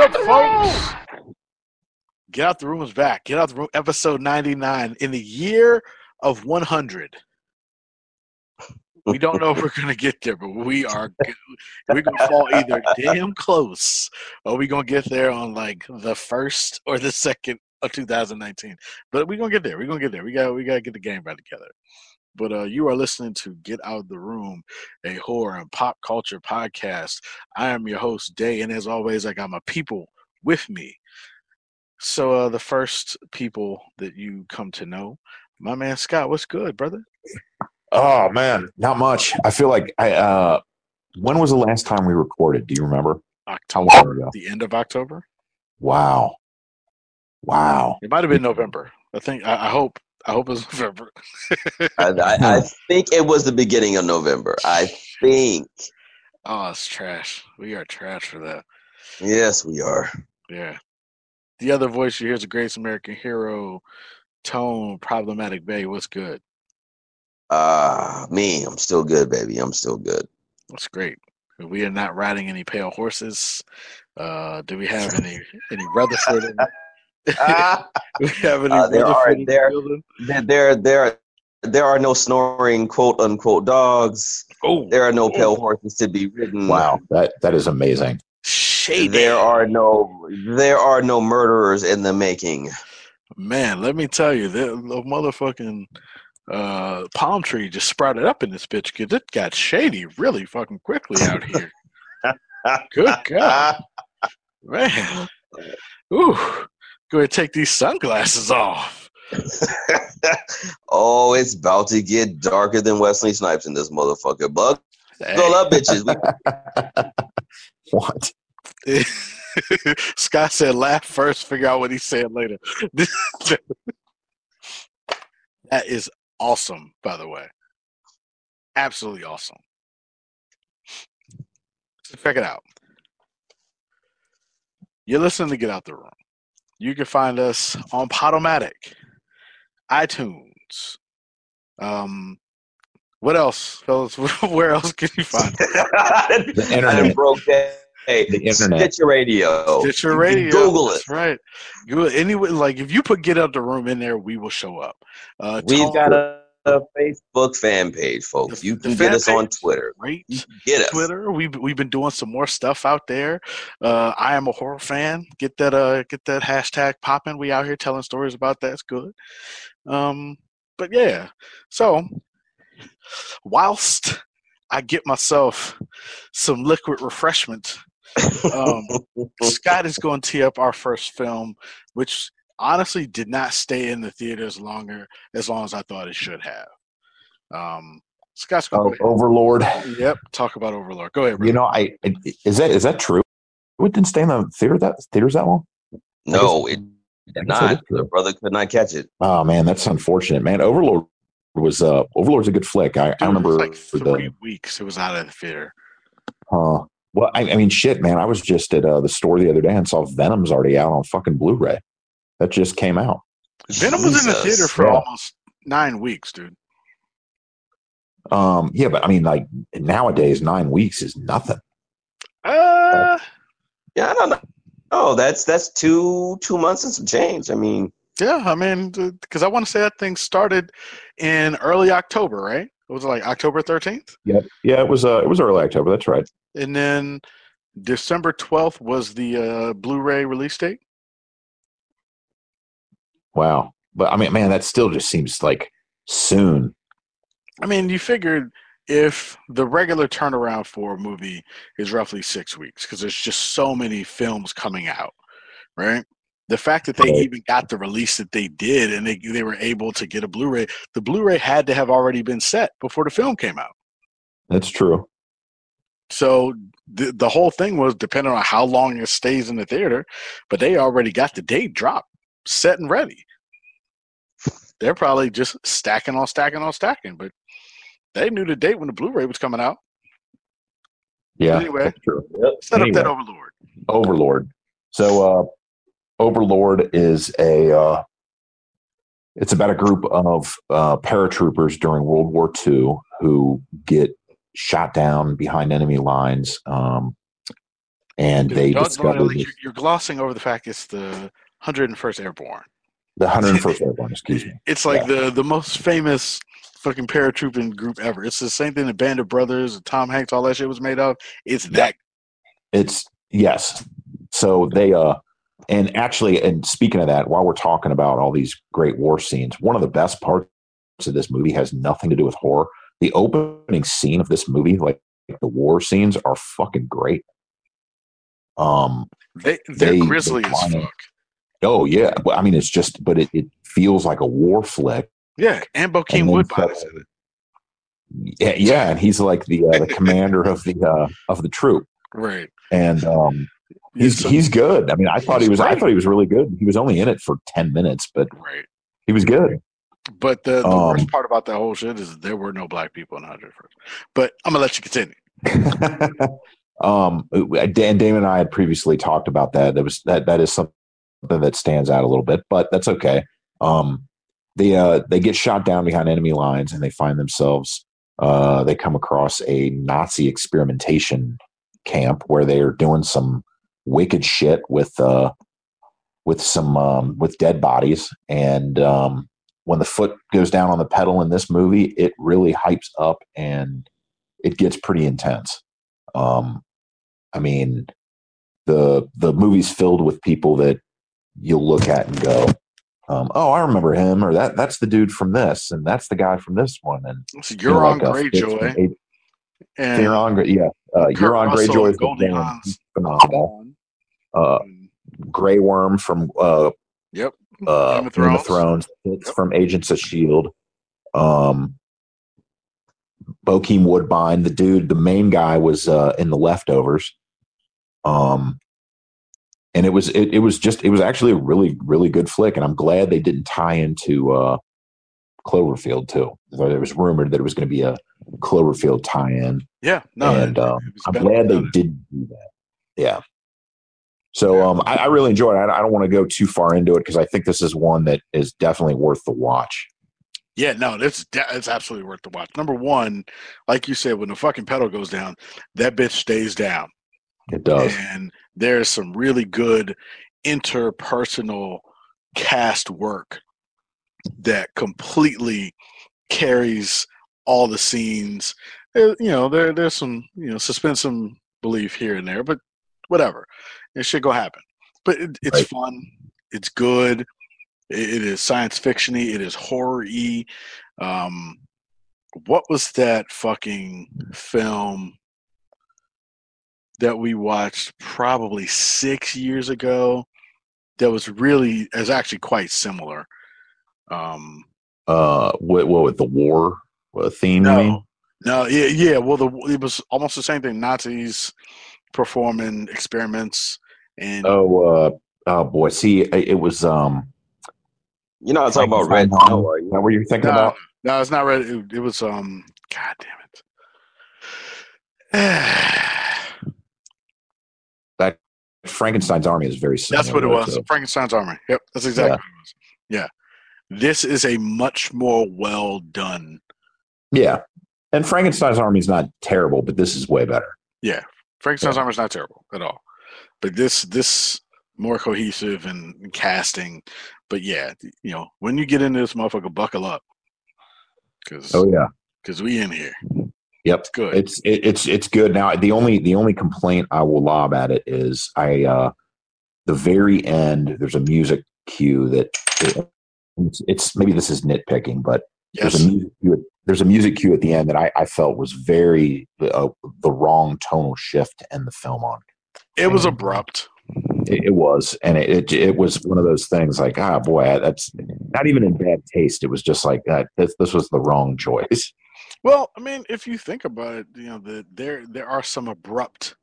up, folks? Get Out the Room is back. Get Out the Room, episode 99. In the year of 100. We don't know if we're going to get there, but we're going to fall either damn close or we're going to get there on like the first or the second of 2019. But we're going to get there. We're going to get there. We got to get the game back together. But you are listening to Get Out of the Room, a horror and pop culture podcast. I am your host, Day, and as always, I got my people with me. So the first people that you come to know, my man Scott, what's good, brother? Oh man, not much. I feel like when was the last time we recorded? Do you remember? October. How long ago? The end of October. Wow. It might have been November. I think. I hope it was November. I think it was the beginning of November. I think. Oh, it's trash. We are trash for that. Yes, we are. Yeah. The other voice you hear is the greatest American hero, Tone, Problematic Bay. What's good? Me, I'm still good, baby. I'm still good. That's great. We are not riding any pale horses. Do we have any Rutherford? Do we have any Rutherford in the building? There are no snoring quote unquote dogs. Oh, there are no pale horses to be ridden. Wow, that is amazing. Shady. There are no murderers in the making. Man, let me tell you, the motherfucking palm tree just sprouted up in this bitch because it got shady really fucking quickly out here. Good God. Man. Ooh. Go ahead and take these sunglasses off. Oh, it's about to get darker than Wesley Snipes in this motherfucker. Bug. Go up, bitches. What? Scott said laugh first, figure out what he said later. That is awesome, by the way. Absolutely awesome. So check it out. You're listening to Get Out the Room. You can find us on Podomatic, iTunes. What else, fellas? Where else can you find it? The internet. I broke that. Hey, the internet. Stitcher Radio. Stitcher Radio. Google it. That's right. Google it. Anyway, like if you put Get Out the Room in there, we will show up. We've got a Facebook fan page, folks. You can get us on Twitter. Right. Get us. Twitter. We've been doing some more stuff out there. I am a horror fan. Get that hashtag popping. We out here telling stories about that. It's good. But yeah. So whilst I get myself some liquid refreshment, Scott is going to tee up our first film, which honestly did not stay in the theaters as long as I thought it should have. Scott's going to Overlord. Yep, talk about Overlord. Go ahead, bro. You know, is that true? It didn't stay in the theaters that long? No, it did not. The brother could not catch it. Oh man, that's unfortunate, man. Overlord's a good flick. I remember it was like 3 weeks it was out of the theater. Well, I mean, shit, man. I was just at the store the other day and saw Venom's already out on fucking Blu-ray. That just came out. Venom was in the theater for almost 9 weeks, dude. Yeah, but I mean, like nowadays, 9 weeks is nothing. Yeah, I don't know. Oh, that's 2 months and some change. I mean, yeah, I mean, because I want to say that thing started in early October, right? It was like October 13th. Yeah, it was early October. That's right. And then December 12th was the Blu-ray release date. Wow, but I mean, man, that still just seems like soon. I mean, you figured if the regular turnaround for a movie is roughly 6 weeks, because there's just so many films coming out, right? The fact that they even got the release that they did and they were able to get a Blu-ray, the Blu-ray had to have already been set before the film came out. That's true. So the whole thing was depending on how long it stays in the theater, but they already got the date dropped, set and ready. They're probably just stacking on stacking on stacking, but they knew the date when the Blu-ray was coming out. Yeah, anyway, that's true. Set up that Overlord. Overlord. So Overlord is it's about a group of paratroopers during World War II who get shot down behind enemy lines and they discovered this, you're glossing over the fact it's the 101st Airborne. the 101st Airborne. Excuse me. It's like the most famous fucking paratrooping group ever. It's the same thing the Band of Brothers, Tom Hanks, all that shit was made of. It's that. It's yes. So they and actually, and speaking of that, while we're talking about all these great war scenes, one of the best parts of this movie has nothing to do with horror. The opening scene of this movie, like the war scenes, are fucking great. They're grisly as fuck. Oh yeah, I mean it's just, but it feels like a war flick. Yeah, and Bokeem Woodbine is in it. Yeah, and he's like the commander of the troop, right? And he's good. I mean, I thought he was really good. He was only in it for 10 minutes, but he was good. But the worst part about that whole shit is there were no black people in 101st. But I'm gonna let you continue. Dan, Damon and I had previously talked about that. That is something that stands out a little bit, but that's okay. They get shot down behind enemy lines, and they find themselves. They come across a Nazi experimentation camp where they are doing some wicked shit with dead bodies. And when the foot goes down on the pedal in this movie, it really hypes up and it gets pretty intense. I mean, the movie's filled with people that you'll look at and go, oh, I remember him, or that's the dude from this, and that's the guy from this one. And Euron Greyjoy. Euron Greyjoy, Goldie Hawn's phenomenal. Grey Worm from Game of Thrones. It's from Agents of S.H.I.E.L.D. Bokeem Woodbine, the main guy, was in The Leftovers. And it was actually a really, really good flick, and I'm glad they didn't tie into Cloverfield too. It was rumored that it was going to be a Cloverfield tie-in. Yeah, no, and I'm glad they didn't do that. Yeah. So I really enjoyed it. I don't want to go too far into it because I think this is one that is definitely worth the watch. Yeah, no, it's absolutely worth the watch. Number one, like you said, when the fucking pedal goes down, that bitch stays down. It does. And there's some really good interpersonal cast work that completely carries all the scenes. There's some, suspend some belief here and there, but whatever. It should go happen. But it's fun. It's good. It is science fiction-y. It is horror-y. What was that fucking film that we watched probably 6 years ago that was actually quite similar? What with the war theme? No, you mean? No, yeah. Well, it was almost the same thing. Nazis performing experiments and oh boy, see, it was you're not talking about Red Dawn, are you? Is that what you're thinking about? No, it's not Red. It was God damn it. That Frankenstein's Army is very similar. That's what it was. Frankenstein's Army. Yep, that's exactly what it was. Yeah. This is a much more well done. Yeah. And Frankenstein's Army is not terrible, but this is way better. Yeah. Frankenstein's Army is not terrible at all. But this more cohesive and casting. But yeah, when you get into this motherfucker, buckle up. Because we in here. Yep, it's good. It's good. Now the only complaint I will lob at it is the very end. There's a music cue that it's maybe this is nitpicking, but there's a music cue at the end that I felt was very the wrong tonal shift to end the film on. It was abrupt. It was, and it was one of those things like, boy, that's not even in bad taste. It was just like that. This was the wrong choice. Well, I mean, if you think about it, there are some abrupt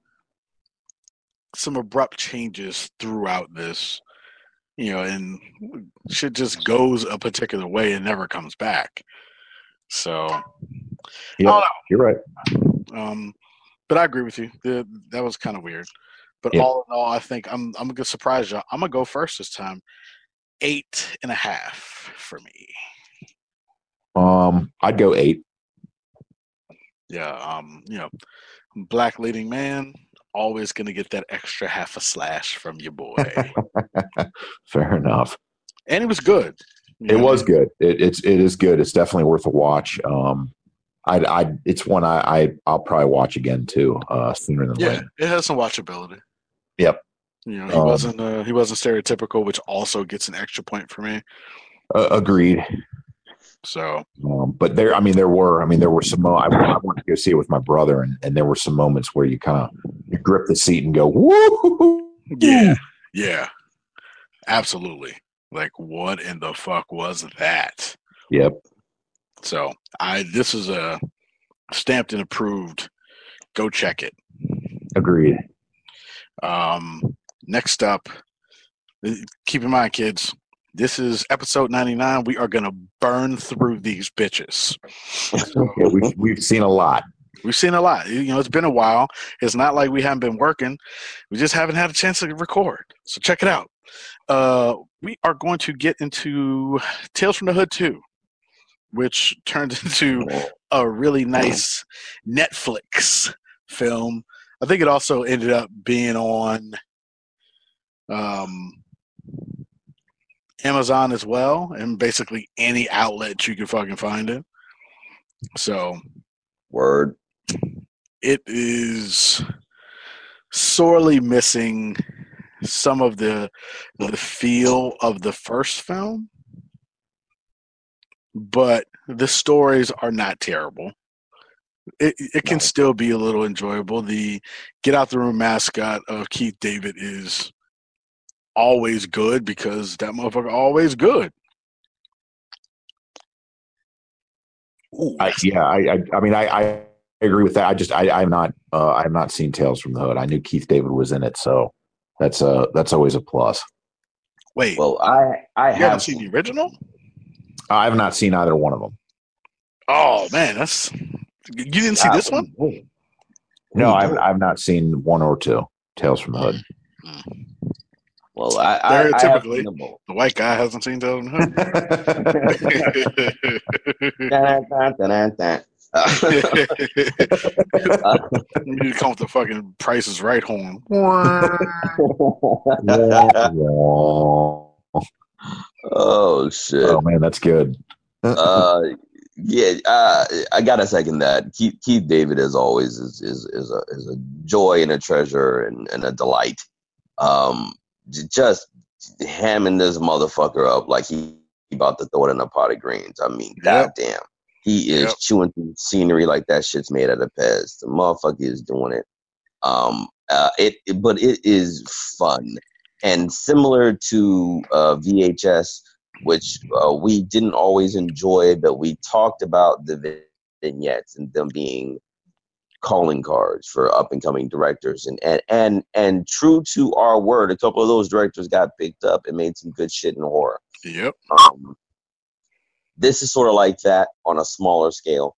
changes throughout this, and shit just goes a particular way and never comes back. So, yeah, you're right. But I agree with you. That was kind of weird. But all in all, I think I'm gonna surprise you. I'm gonna go first this time. 8.5 for me. I'd go 8. Yeah. Black leading man, always going to get that extra half a slash from your boy. Fair enough. And it was good. It was good. It is good. It's definitely worth a watch. It's one I'll probably watch again too. Sooner than later. It has some watchability. Yep. He wasn't stereotypical, which also gets an extra point for me. Agreed. So, but there were some. I wanted to go see it with my brother, and there were some moments where you grip the seat and go, woo! Yeah, absolutely. Like, what in the fuck was that? Yep. So, this is a stamped and approved. Go check it. Agreed. Next up, keep in mind, kids, this is episode 99. We are going to burn through these bitches. So, we've seen a lot. We've seen a lot. It's been a while. It's not like we haven't been working. We just haven't had a chance to record. So check it out. We are going to get into Tales from the Hood 2, which turned into a really nice Netflix film. I think it also ended up being on Amazon as well, and basically any outlet you can fucking find it. So, word. It is sorely missing some of the feel of the first film, but the stories are not terrible. It can still be a little enjoyable. The Get Out the Room mascot of Keith David is always good because that motherfucker always good. Ooh, I agree with that. I've not seen Tales from the Hood. I knew Keith David was in it, so that's always a plus. Wait, well, I haven't seen the original. I have not seen either one of them. Oh man, you didn't see this one? No, I've not seen one or two Tales from the Hood. Well, I typically the white guy hasn't seen Tales from the Hood. You need to come with the fucking Price is Right horn. Oh shit! Oh man, that's good. I gotta second that. Keith David, as always, is a joy and a treasure and a delight. Just hamming this motherfucker up like he about to throw it in a pot of greens. I mean, goddamn. He is chewing through scenery like that shit's made out of Pez. The motherfucker is doing it. But it is fun. And similar to VHS, which we didn't always enjoy, but we talked about the vignettes and them being calling cards for up and coming directors. And true to our word, a couple of those directors got picked up and made some good shit in horror. Yep. This is sort of like that on a smaller scale.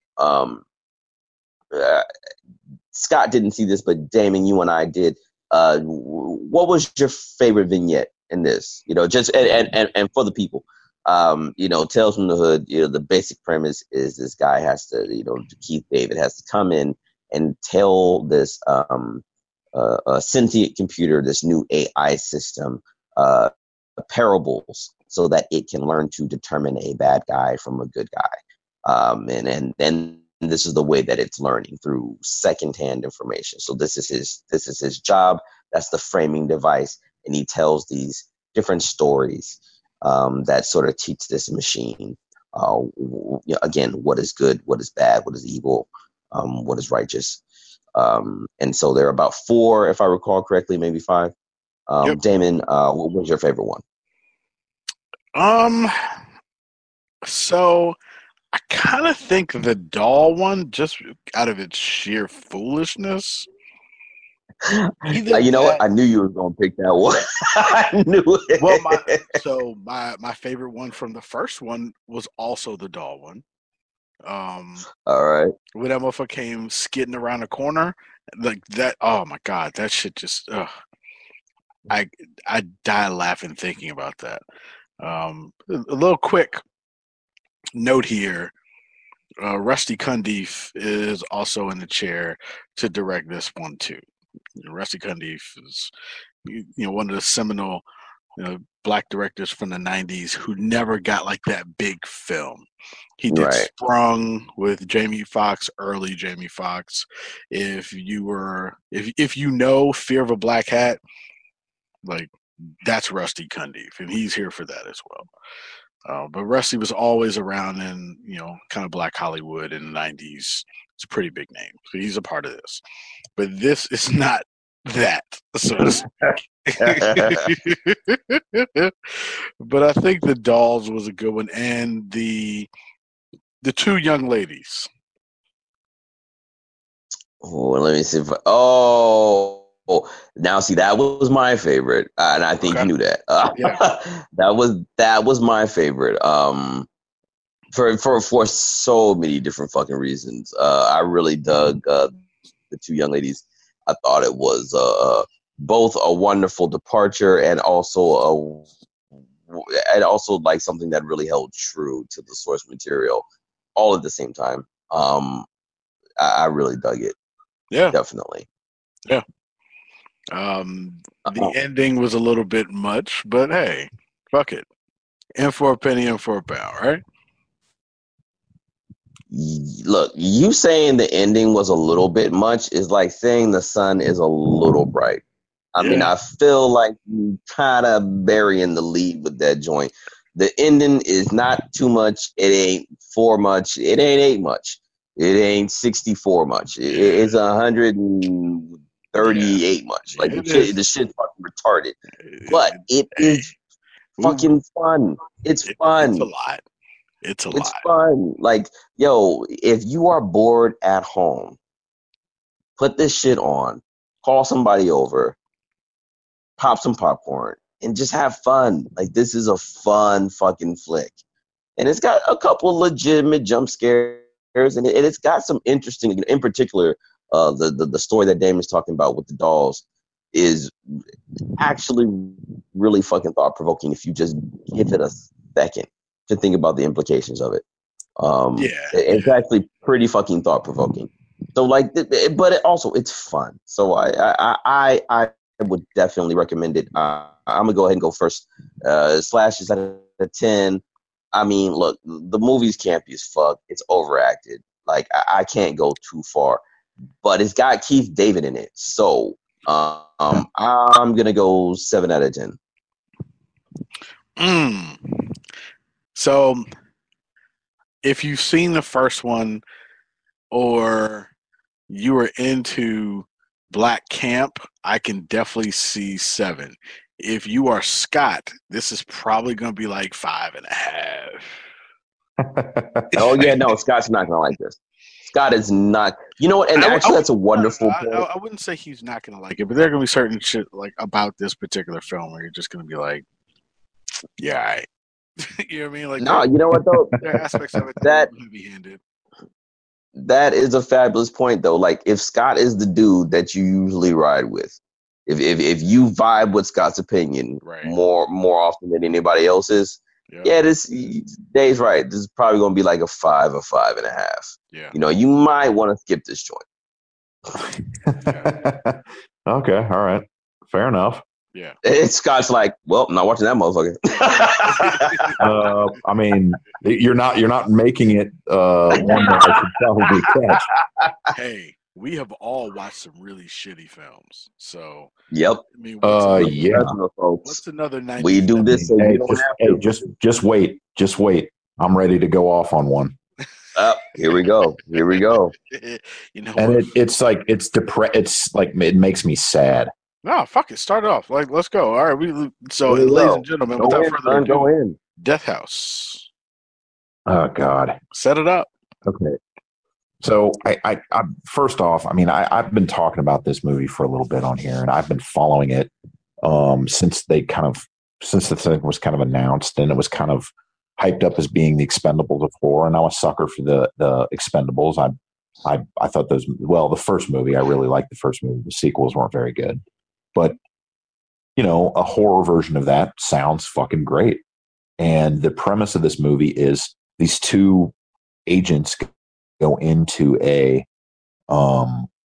Scott didn't see this, but Damon, you and I did. What was your favorite vignette in this? Just and for the people, Tales from the Hood. The basic premise is this guy has to, Keith David has to come in and tell this a sentient computer, this new AI system, parables, so that it can learn to determine a bad guy from a good guy. And this is the way that it's learning, through secondhand information. So this is his job. That's the framing device, and he tells these different stories that sort of teach this machine, again, what is good, what is bad, what is evil, what is righteous. And so there are about 4, if I recall correctly, maybe 5. Yep. Damon, what was your favorite one? So I kind of think the doll one, just out of its sheer foolishness. You know what? I knew you were going to pick that one. I knew it. Well, my favorite one from the first one was also the doll one. All right. When that motherfucker came skidding around the corner, like that. Oh my god, that shit just. I die laughing thinking about that. A little quick note here. Rusty Cundiff is also in the chair to direct this one too. Rusty Cundiff is, one of the seminal, black directors from the '90s who never got like that big film. He did Right. Sprung with Jamie Foxx, early Jamie Foxx. If you know Fear of a Black Hat, like that's Rusty Cundiff, and he's here for that as well. But Rusty was always around in, kind of black Hollywood in the '90s. It's a pretty big name, so he's a part of this. But this is not that, so to speak. But I think The Dolls was a good one, and the two young ladies. Oh, let me see. Now see, that was my favorite, and I think you knew that. Yeah. that was my favorite. For so many different fucking reasons. I really dug the two young ladies. I thought it was both a wonderful departure and also like something that really held true to the source material, all at the same time. I really dug it. Yeah, definitely. Yeah. The ending was a little bit much, but hey, fuck it. In for a penny, in for a pound, right? Look, you saying the ending was a little bit much is like saying the sun is a little bright. I mean, I feel like you kind of burying the lead with that joint. The ending is not too much. It ain't 4 much. It ain't 8 much. It ain't 64 much. It's 138 much. Like the shit's fucking retarded. But it is fucking fun. It's fun. It's a lot. It's fun. Like, yo, if you are bored at home, put this shit on, call somebody over, pop some popcorn, and just have fun. Like, this is a fun fucking flick. And it's got a couple legitimate jump scares, and it's got some interesting, in particular, the story that Damon's talking about with the dolls is actually really fucking thought-provoking if you just give it a second to think about the implications of it. It's actually pretty fucking thought-provoking. So, like, but it's fun. So I would definitely recommend it. I'm gonna go ahead and go first. Slash is at a 10. I mean, look, the movie's campy as fuck. It's overacted. Like, I can't go too far, but it's got Keith David in it. So I'm gonna go 7 out of 10. So, if you've seen the first one, or you were into black camp, I can definitely see 7. If you are Scott, this is probably going to be like 5.5. Oh yeah, no, Scott's not gonna like this. Scott is not. You know what? And actually, that's a wonderful point. I wouldn't say he's not going to like it, but there are going to be certain shit like about this particular film where you're just going to be like, yeah, all right. You know what I mean? Like, no, you know what though? There are aspects of it that heavy-handed. That is a fabulous point though. Like, if Scott is the dude that you usually ride with, if you vibe with Scott's opinion more often than anybody else's, Dave's right. This is probably gonna be like a 5 or 5.5. Yeah. You know, you might want to skip this joint. Okay, all right, fair enough. Yeah. Scott's like, well, I'm not watching that motherfucker. I mean, you're not making it one that I should probably catch. Hey, we have all watched some really shitty films. So yep. I mean, what's another 90? We do this so you don't have to. Just wait. I'm ready to go off on one. Here we go. You know, and it's like it's like it makes me sad. No, fuck it. Start it off. Like, let's go. All right. Ladies and gentlemen, without further ado, go in. Death House. Oh God. Set it up. Okay. So I first off, I mean, I've been talking about this movie for a little bit on here, and I've been following it since the thing was kind of announced, and it was kind of hyped up as being the Expendables of horror, and I'm a sucker for the Expendables. I thought the first movie, I really liked the first movie. The sequels weren't very good. But, a horror version of that sounds fucking great. And the premise of this movie is these two agents go into a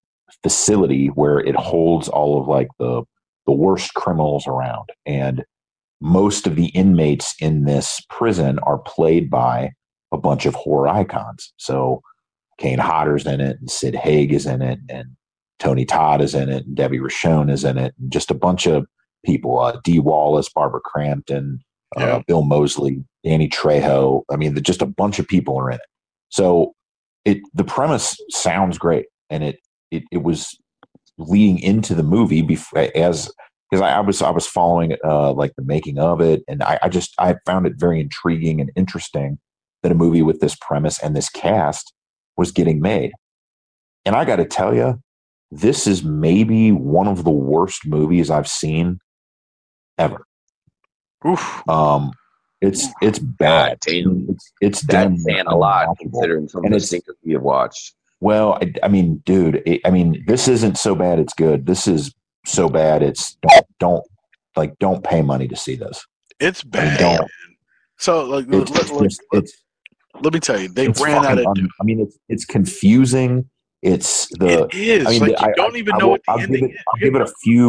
facility where it holds all of like the worst criminals around. And most of the inmates in this prison are played by a bunch of horror icons. So Kane Hodder's in it, and Sid Haig is in it, and Tony Todd is in it, and Debbie Rochon is in it, and just a bunch of people. Dee Wallace, Barbara Crampton, Bill Moseley, Danny Trejo. I mean, just a bunch of people are in it. So the premise sounds great, and it was leading into the movie because I was following like the making of it, and I found it very intriguing and interesting that a movie with this premise and this cast was getting made. And I got to tell you, this is maybe one of the worst movies I've seen ever. Oof. It's bad. It's done saying a lot considering some of the things we have watched. Well, I mean, dude, this isn't so bad it's good. This is so bad it's don't pay money to see this. It's bad. I mean, so like, let me tell you, they ran out of. I mean, it's confusing. It is. I mean, like you don't even know what the ending is. I'll give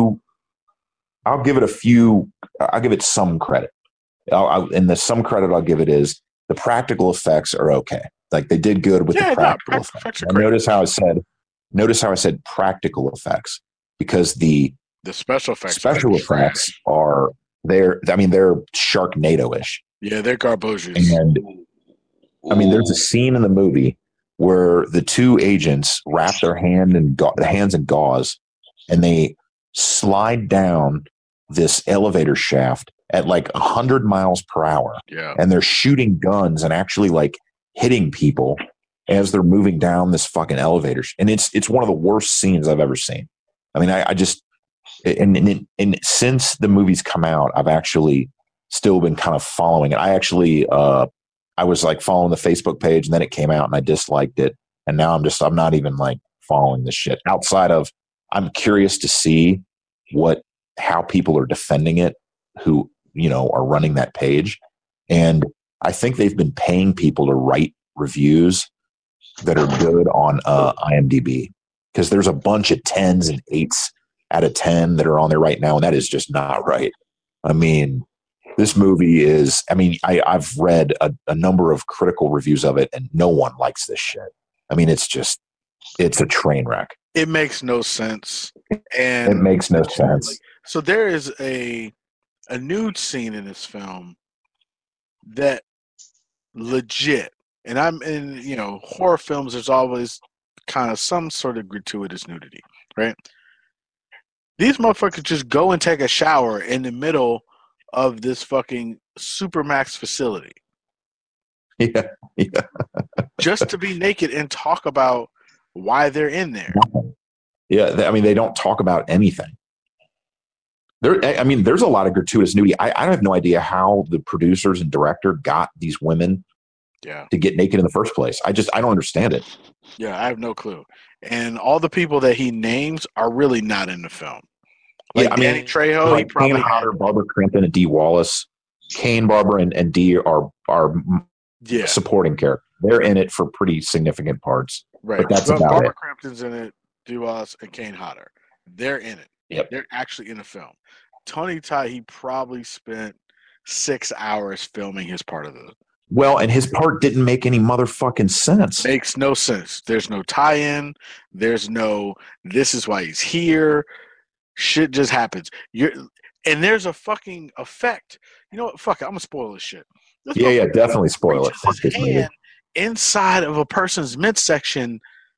it some credit. And the some credit I'll give it is the practical effects are okay. Like they did good with the practical effects. Notice how I said practical effects, because the special effects are there. I mean, they're Sharknado-ish. Yeah, they're garbosies. And I mean, there's a scene in the movie where the two agents wrap their hands in gauze, and they slide down this elevator shaft at like 100 miles per hour. Yeah. And they're shooting guns and actually like hitting people as they're moving down this fucking elevator. And it's one of the worst scenes I've ever seen. I mean, I just, and since the movie's come out, I've actually still been kind of following it. I actually, I was like following the Facebook page, and then it came out and I disliked it. And now I'm not even like following this shit outside of, I'm curious to see how people are defending it, who, are running that page. And I think they've been paying people to write reviews that are good on IMDb, because there's a bunch of 10s and 8s out of 10 that are on there right now. And that is just not right. I mean, this movie is, I've read a number of critical reviews of it, and no one likes this shit. I mean, it's a train wreck. It makes no sense. And it makes no sense. So there is a nude scene in this film that legit, and horror films, there's always kind of some sort of gratuitous nudity, right? These motherfuckers just go and take a shower in the middle of this fucking Supermax facility. Yeah. Just to be naked and talk about why they're in there. Yeah, they don't talk about anything. There's a lot of gratuitous nudity. I have no idea how the producers and director got these women to get naked in the first place. I don't understand it. Yeah, I have no clue. And all the people that he names are really not in the film. Like Danny Trejo, like Kane Hodder, Barbara Crampton, and Dee Wallace. Kane, Barbara, and Dee are supporting characters. They're in it for pretty significant parts. Right. But that's about Barbara it. Crampton's in it, Dee Wallace, and Kane Hodder. They're in it. Yep. They're actually in the film. Tony Todd, he probably spent 6 hours filming his part of it. Well, and his part didn't make any motherfucking sense. Makes no sense. There's no tie-in. There's no, this is why he's here. Shit just happens. And there's a fucking effect. You know what? Fuck it. I'm going to spoil this shit. Yeah, definitely spoil it. Fuck his hand inside of a person's midsection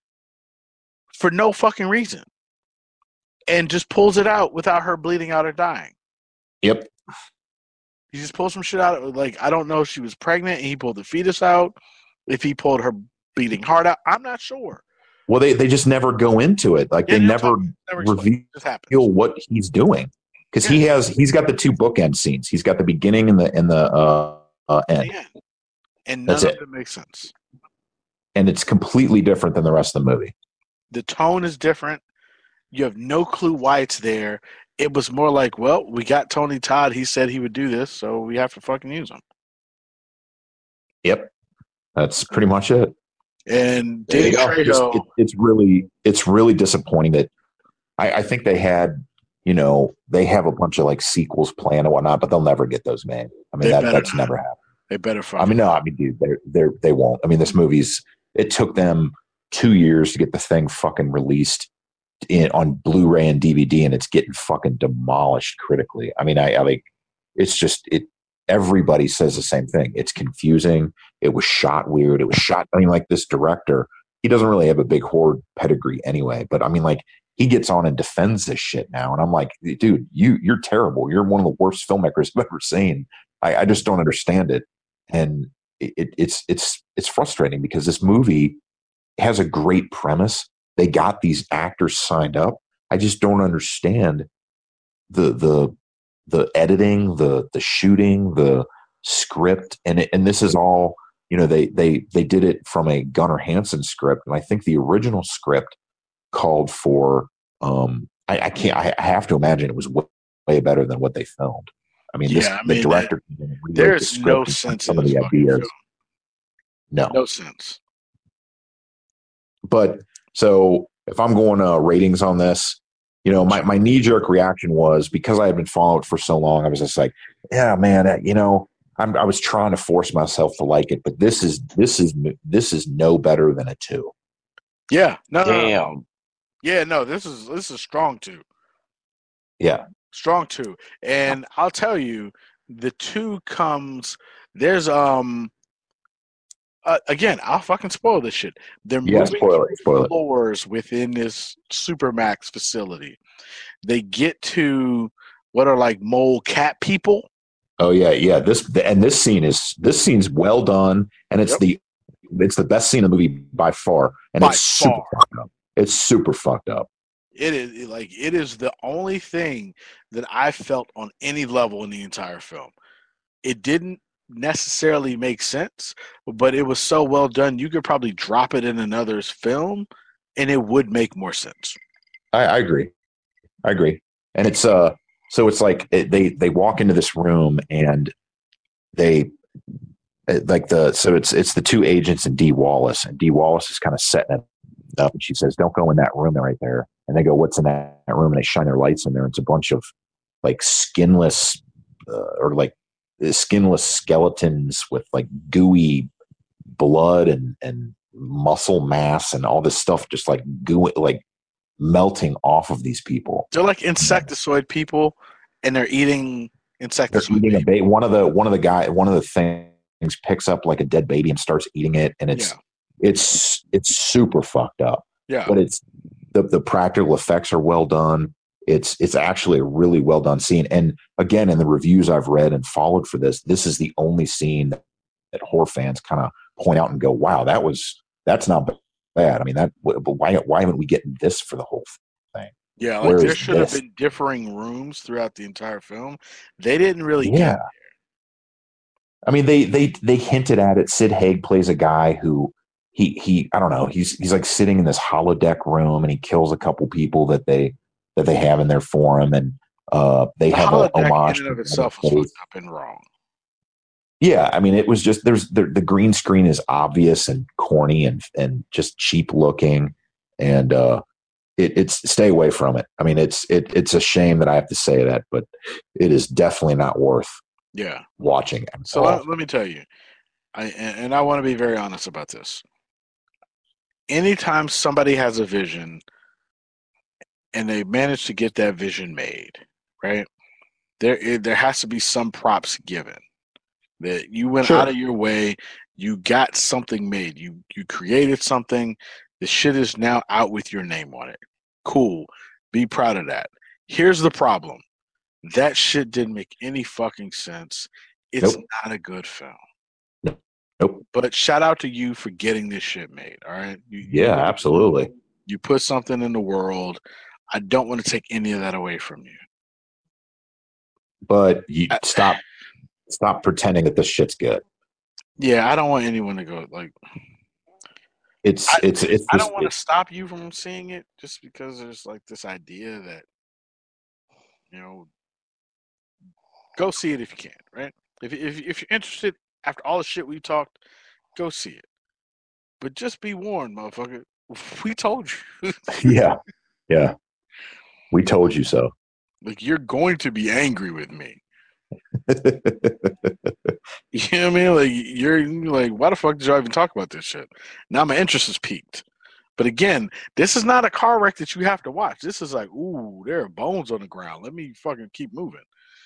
for no fucking reason. And just pulls it out without her bleeding out or dying. Yep. He just pulls some shit out. Like, I don't know if she was pregnant and he pulled the fetus out. If he pulled her beating heart out. I'm not sure. Well, they just never go into it. Like, they never reveal what he's doing. Because he's got the two bookend scenes. He's got the beginning and the end. And none of it makes sense. And it's completely different than the rest of the movie. The tone is different. You have no clue why it's there. It was more like, well, we got Tony Todd. He said he would do this, so we have to fucking use him. Yep. That's pretty much it. And There you Danny go. Trejo, It's really disappointing that I think they had, they have a bunch of like sequels planned and whatnot, but they'll never get those made. I mean, they better that's not. never happened. They better I mean, fucking no, not. I mean, dude, they won't. I mean, it took them 2 years to get the thing fucking released on Blu-ray and DVD, and it's getting fucking demolished critically. I mean, I like, it's just, everybody says the same thing. It's confusing. It was shot weird. It was shot, I mean, like this director, he doesn't really have a big horror pedigree anyway, but I mean, like, he gets on and defends this shit now. And I'm like, dude, you're terrible. You're one of the worst filmmakers I've ever seen. I just don't understand it. And it's frustrating because this movie has a great premise. They got these actors signed up. I just don't understand the editing, the shooting, the script, and this is all, they did it from a Gunnar Hansen script, and I think the original script called for I can't I have to imagine it was way better than what they filmed. I mean, Yeah, I the mean, director rewrote the there's no script and took sense in some of this the fucking film. ideas. No, No sense. but so if I'm going ratings on this, my knee jerk reaction was, because I had been following it for so long, I was just like, yeah, man, I was trying to force myself to like it, but this is no better than a 2. Yeah, no. Damn. Yeah, no. This is strong 2. Yeah, Strong 2. And I'll tell you, the 2 comes. There's again, I'll fucking spoil this shit. They're yeah, moving spoil it. floors within this Supermax facility. They get to what are like mole cat people. Oh yeah. This scene's well done, and Yep. it's the best scene in the movie by far, and By it's super far. fucked up. It's super fucked up. It is the only thing that I felt on any level in the entire film. It didn't necessarily make sense, but it was so well done. You could probably drop it in another's film, and it would make more sense. I agree. And it's so it's like they walk into this room, and they like it's the 2 agents and Dee Wallace, and Dee Wallace is kind of setting it up, and she says, "Don't go in that room right there." And they go, "What's in that room?" And they shine their lights in there. It's a bunch of like skinless or like skinless skeletons with like gooey blood and muscle mass and all this stuff, just like gooey, like melting off of these people. They're like insectoid people, and they're eating They're insectoid eating a baby. baby. One of the things picks up like a dead baby and starts eating it, and Yeah, it's super fucked up. yeah. But it's the practical effects are well done. It's actually a really well done scene. And again, in the reviews I've read and followed for this is the only scene that horror fans kind of point out and go, "Wow, that's not bad." I mean, but why haven't we getting this for the whole thing? Yeah, like Where there is should have this? been differing rooms throughout the entire film. They didn't really get. Yeah, I mean, they hinted at it. Sid Haig plays a guy who he I don't know. He's like sitting in this holodeck room, and he kills a couple people that they have in there for him, and they The have a holodeck in homage and to of itself was fucked up and wrong. Yeah, I mean, it was just the green screen is obvious and corny and just cheap looking, and it's stay away from it. I mean, it's a shame that I have to say that, but it is definitely not worth Yeah. watching at So all. let me tell you, I want to be very honest about this. Anytime somebody has a vision and they manage to get that vision made, right? There has to be some props given. That you went out Sure. of your way, you got something made, you created something. The shit is now out with your name on it. Cool. Be proud of that. Here's the problem. That shit didn't make any fucking sense. It's Nope. not a good film. Nope. But shout out to you for getting this shit made. All right. Yeah, absolutely. You put something in the world. I don't want to take any of that away from you. But you stop pretending that this shit's good. Yeah, I don't want anyone to go like It's I just don't want to stop you from seeing it just because there's like this idea that, you know, go see it if you can, right? If you're interested after all the shit we talked, go see it. but just be warned, motherfucker. We told you. Yeah. Yeah. We told you so. Like, you're going to be angry with me. You know what I mean? Like, you're like, why the fuck did y'all even talk about this shit? Now my interest is piqued. But again, this is not a car wreck that you have to watch. This is like, ooh, there are bones on the ground. Let me fucking keep moving.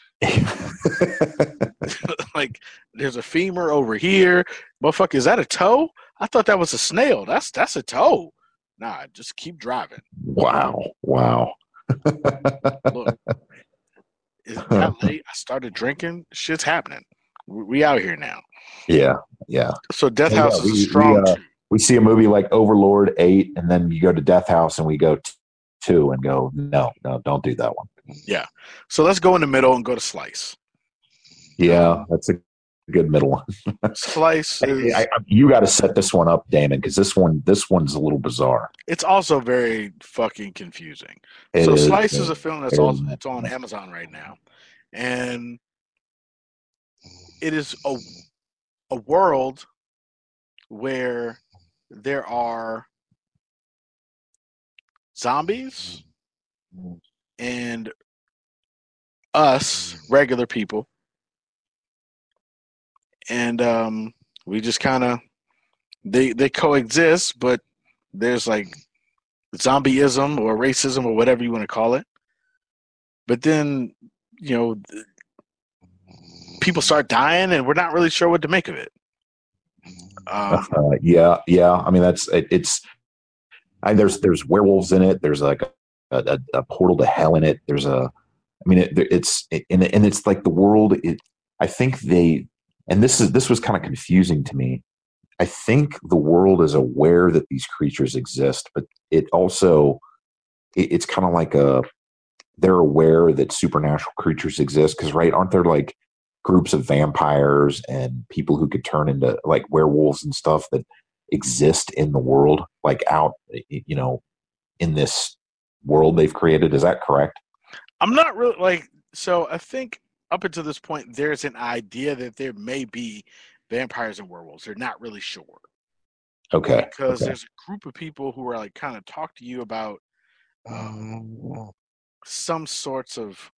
Like, there's a femur over here. Motherfucker, is that a toe? I thought that was a snail. That's a toe. Nah, just keep driving. Wow. Wow. Look, it got late. I started drinking. Shit's happening. We out here now. Yeah. Yeah. So Death Yeah, House is a strong two. we see a movie like Overlord 8, and then you go to Death House and we go 2 and go, no, don't do that one. Yeah. So let's go in the middle and go to Slice. Yeah, that's a good middle one. Slice is. You got to set this one up, Damon, because this one's a little bizarre. It's also very fucking confusing. It is, Slice is a film that's also it's on Amazon right now, and it is a world where there are zombies and us regular people, and we just kind of they coexist, but there's like zombieism or racism or whatever you want to call it. But then, you know, people start dying, and we're not really sure what to make of it. Yeah. I mean, there's werewolves in it. There's like a portal to hell in it. There's it's like the world. I think this was kind of confusing to me. I think the world is aware that these creatures exist, but it's kind of like they're aware that supernatural creatures exist because, right, aren't there like groups of vampires and people who could turn into like werewolves and stuff that exist in the world, like out, in this world they've created? Is that correct? I'm not really so I think up until this point, there's an idea that there may be vampires and werewolves. They're not really sure. Okay. Because there's a group of people who are like kind of talk to you about some sorts of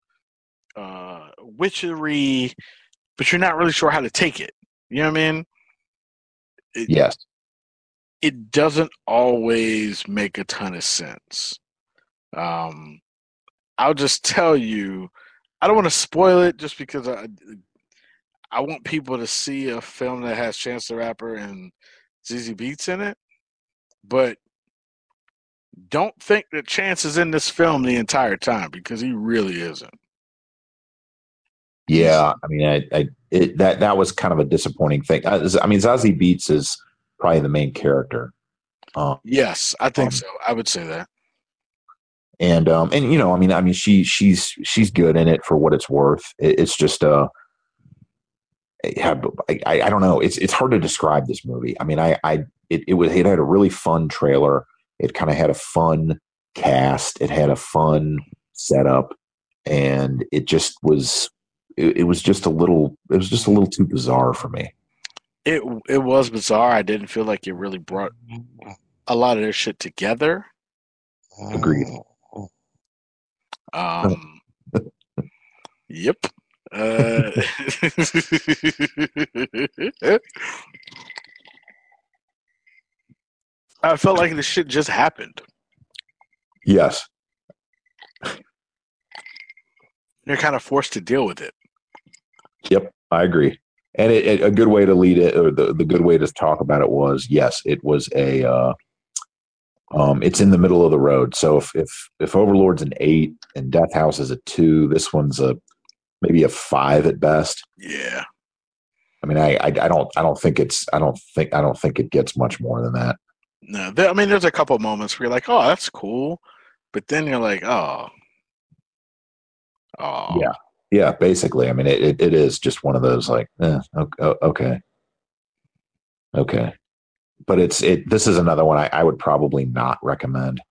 witchery, but you're not really sure how to take it. You know what I mean? Yes. It doesn't always make a ton of sense. I'll just tell you, I don't want to spoil it just because I want people to see a film that has Chance the Rapper and ZZ Beats in it, but don't think that Chance is in this film the entire time because he really isn't. Yeah, I mean, that was kind of a disappointing thing. I mean, Zazie Beetz is probably the main character. Yes, I think so. I would say that. And I mean, she's good in it for what it's worth. It's just I don't know. It's hard to describe this movie. I mean, it had a really fun trailer. It kind of had a fun cast. It had a fun setup, and it just was. It was just a little too bizarre for me. It was bizarre. I didn't feel like it really brought a lot of their shit together. Agreed. Yep. I felt like the shit just happened. Yes. They're kind of forced to deal with it. Yep, I agree. And a good way to lead it, or the good way to talk about it was, yes, it was it's in the middle of the road. So if Overlord's an 8 and Death House is a 2, this one's maybe a 5 at best. Yeah. I mean, I don't think it gets much more than that. No, I mean, there's a couple of moments where you're like, oh, that's cool, but then you're like, oh. Yeah, basically. I mean, it is just one of those like, okay. But this is another one I would probably not recommend.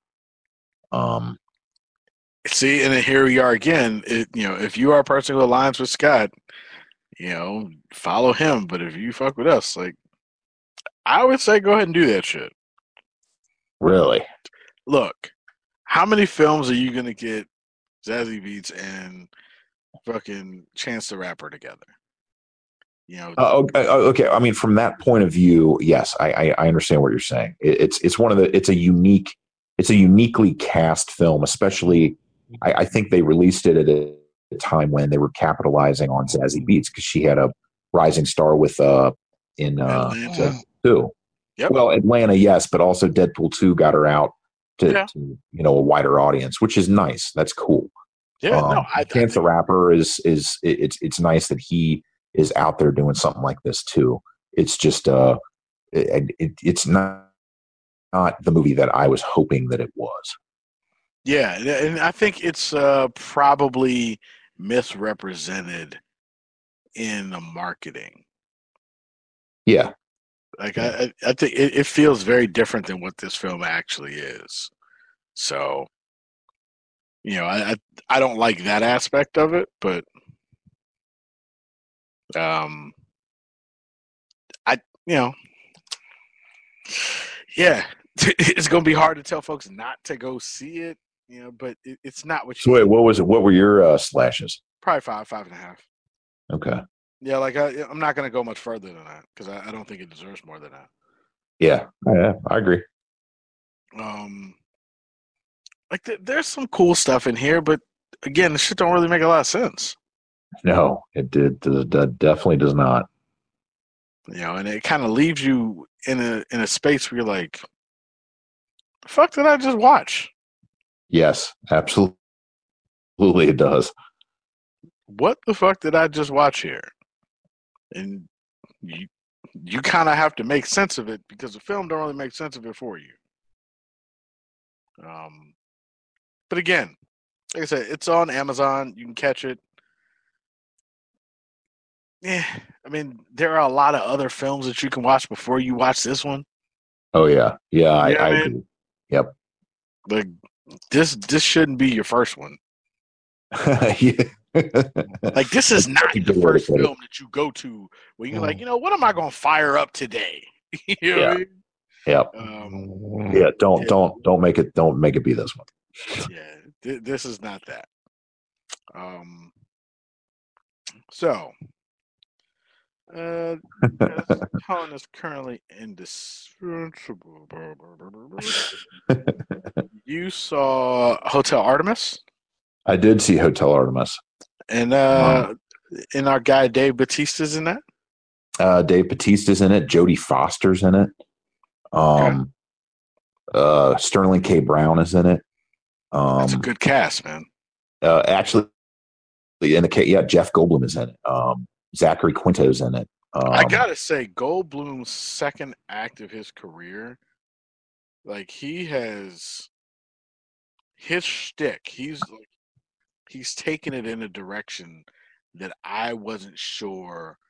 See, and then here we are again. If you are a person who aligns with Scott, follow him. But if you fuck with us, like, I would say go ahead and do that shit. Really? Look, how many films are you gonna get Zazie Beetz and fucking Chance the Rapper together? You know, Okay. I mean, from that point of view, yes, I understand what you're saying. It's one of the it's a uniquely cast film, especially. I think they released it at a time when they were capitalizing on Zazie Beetz because she had a rising star with in Atlanta. two. Yep. Well, Atlanta, yes, but also Deadpool 2 got her out to a wider audience, which is nice. That's cool. Yeah, no, Chance the Rapper it's nice that he is out there doing something like this too. It's just it's not the movie that I was hoping that it was. Yeah, and I think it's probably misrepresented in the marketing. Yeah. Like I think it feels very different than what this film actually is. So, I don't like that aspect of it, but yeah, it's gonna be hard to tell folks not to go see it, but it's not what you. So wait, what was it? What were your slashes? Probably 5.5. Okay. Yeah, like I'm not gonna go much further than that because I don't think it deserves more than that. Yeah, I agree. Like there's some cool stuff in here, but again, the shit don't really make a lot of sense. No, it definitely does not. And it kind of leaves you in a space where you're like, the fuck did I just watch? Yes, absolutely it does. What the fuck did I just watch here? And you kind of have to make sense of it because the film don't really make sense of it for you. But again, like I said, it's on Amazon. You can catch it. Yeah, I mean, there are a lot of other films that you can watch before you watch this one. Oh yeah, I agree. Yep. Like this shouldn't be your first one. Yeah. Like this is not the first film that you go to where you're like, what am I going to fire up today? You know what I mean? Yeah. Don't make it be this one. Yeah, this is not that. So, Helen is currently indispensable. You saw Hotel Artemis? I did see Hotel Artemis. And and our guy Dave Bautista's in that? Dave Bautista's in it. Jodie Foster's in it. Sterling K. Brown is in it. That's a good cast, man. Actually, in the Jeff Goldblum is in it. Zachary Quinto's in it. I gotta say, Goldblum's second act of his career, like he has his shtick. He's taken it in a direction that I wasn't sure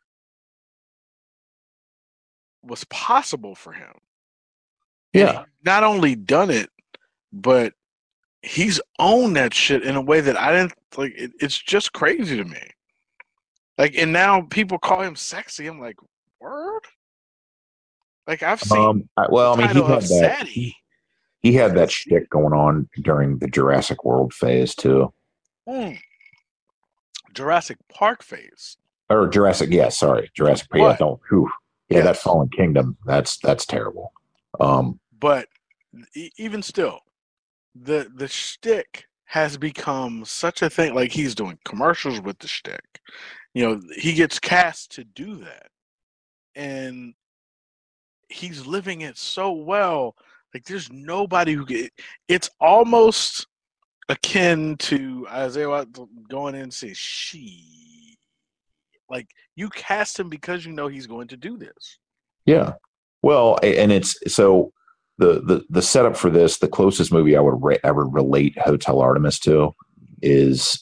was possible for him. Yeah. Not only done it, but he's owned that shit in a way that I didn't like. It's just crazy to me. Like, and now people call him sexy. I'm like, word? Like I've seen. He had that shtick going on during the Jurassic World phase too. Jurassic Park phase. Or Jurassic, Jurassic Park. That Fallen Kingdom. That's terrible. But even still, the shtick has become such a thing. Like he's doing commercials with the shtick. He gets cast to do that, and he's living it so well. Like there's nobody who it's almost akin to Isaiah Watt going in and saying she. Like you cast him because you know he's going to do this. Yeah. Well, and it's so the setup for this, the closest movie I would ever relate Hotel Artemis to is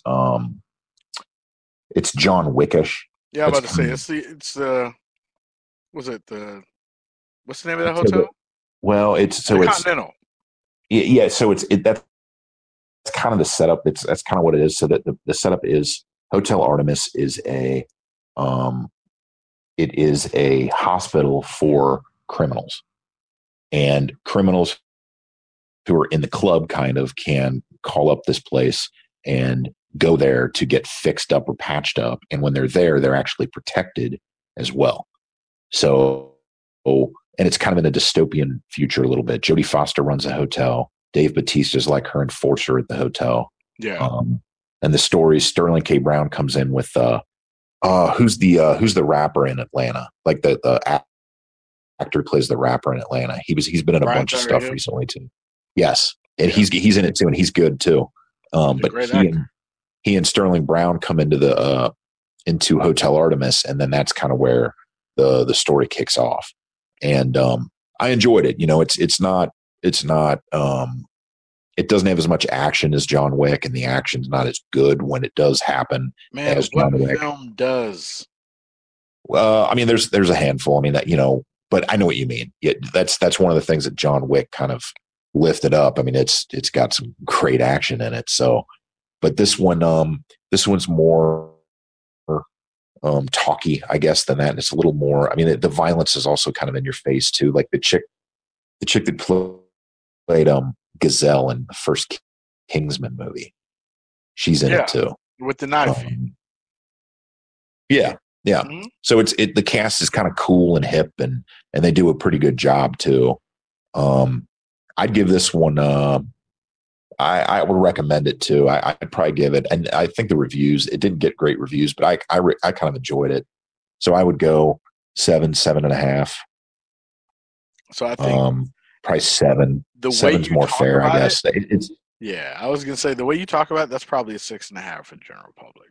it's John Wickish. Yeah, I'm about to say it's the what's the name of that hotel? It's Continental. Yeah, so that's kind of the setup. That's kind of what it is. So that the setup is Hotel Artemis is it is a hospital for criminals, and criminals who are in the club kind of can call up this place and go there to get fixed up or patched up. And when they're there, they're actually protected as well. So, and it's kind of in a dystopian future a little bit. Jodie Foster runs a hotel. Dave Bautista's like her enforcer at the hotel. Yeah. And the story, Sterling K. Brown comes in with who's the rapper in Atlanta? Like the actor who plays the rapper in Atlanta. He's been in a bunch of stuff recently too. Yes, and he's in it too, and he's good too. But he and Sterling Brown come into into Hotel Artemis, and then that's kind of where the story kicks off. And I enjoyed it. You know, it's not it doesn't have as much action as John Wick, and the action's not as good when it does happen. Man, as what John Wick. film does? I mean, there's a handful. I mean, that, you know, but I know what you mean. Yeah, that's one of the things that John Wick kind of lifted up. I mean, it's got some great action in it. So, but this one's more talky, I guess, than that. And it's a little more. I mean, the violence is also kind of in your face too. Like the chick that played Gazelle in the first Kingsman movie, she's in it too with the knife. Yeah. Mm-hmm. So the cast is kind of cool and hip, and they do a pretty good job too. I'd give this one. I would recommend it too. I'd probably give it, and I think the reviews, it didn't get great reviews, but I kind of enjoyed it. So I would go 7.5. So I think probably 7. The 7's more fair, I guess. It's I was gonna say the way you talk about it, that's probably a 6.5 for the general public.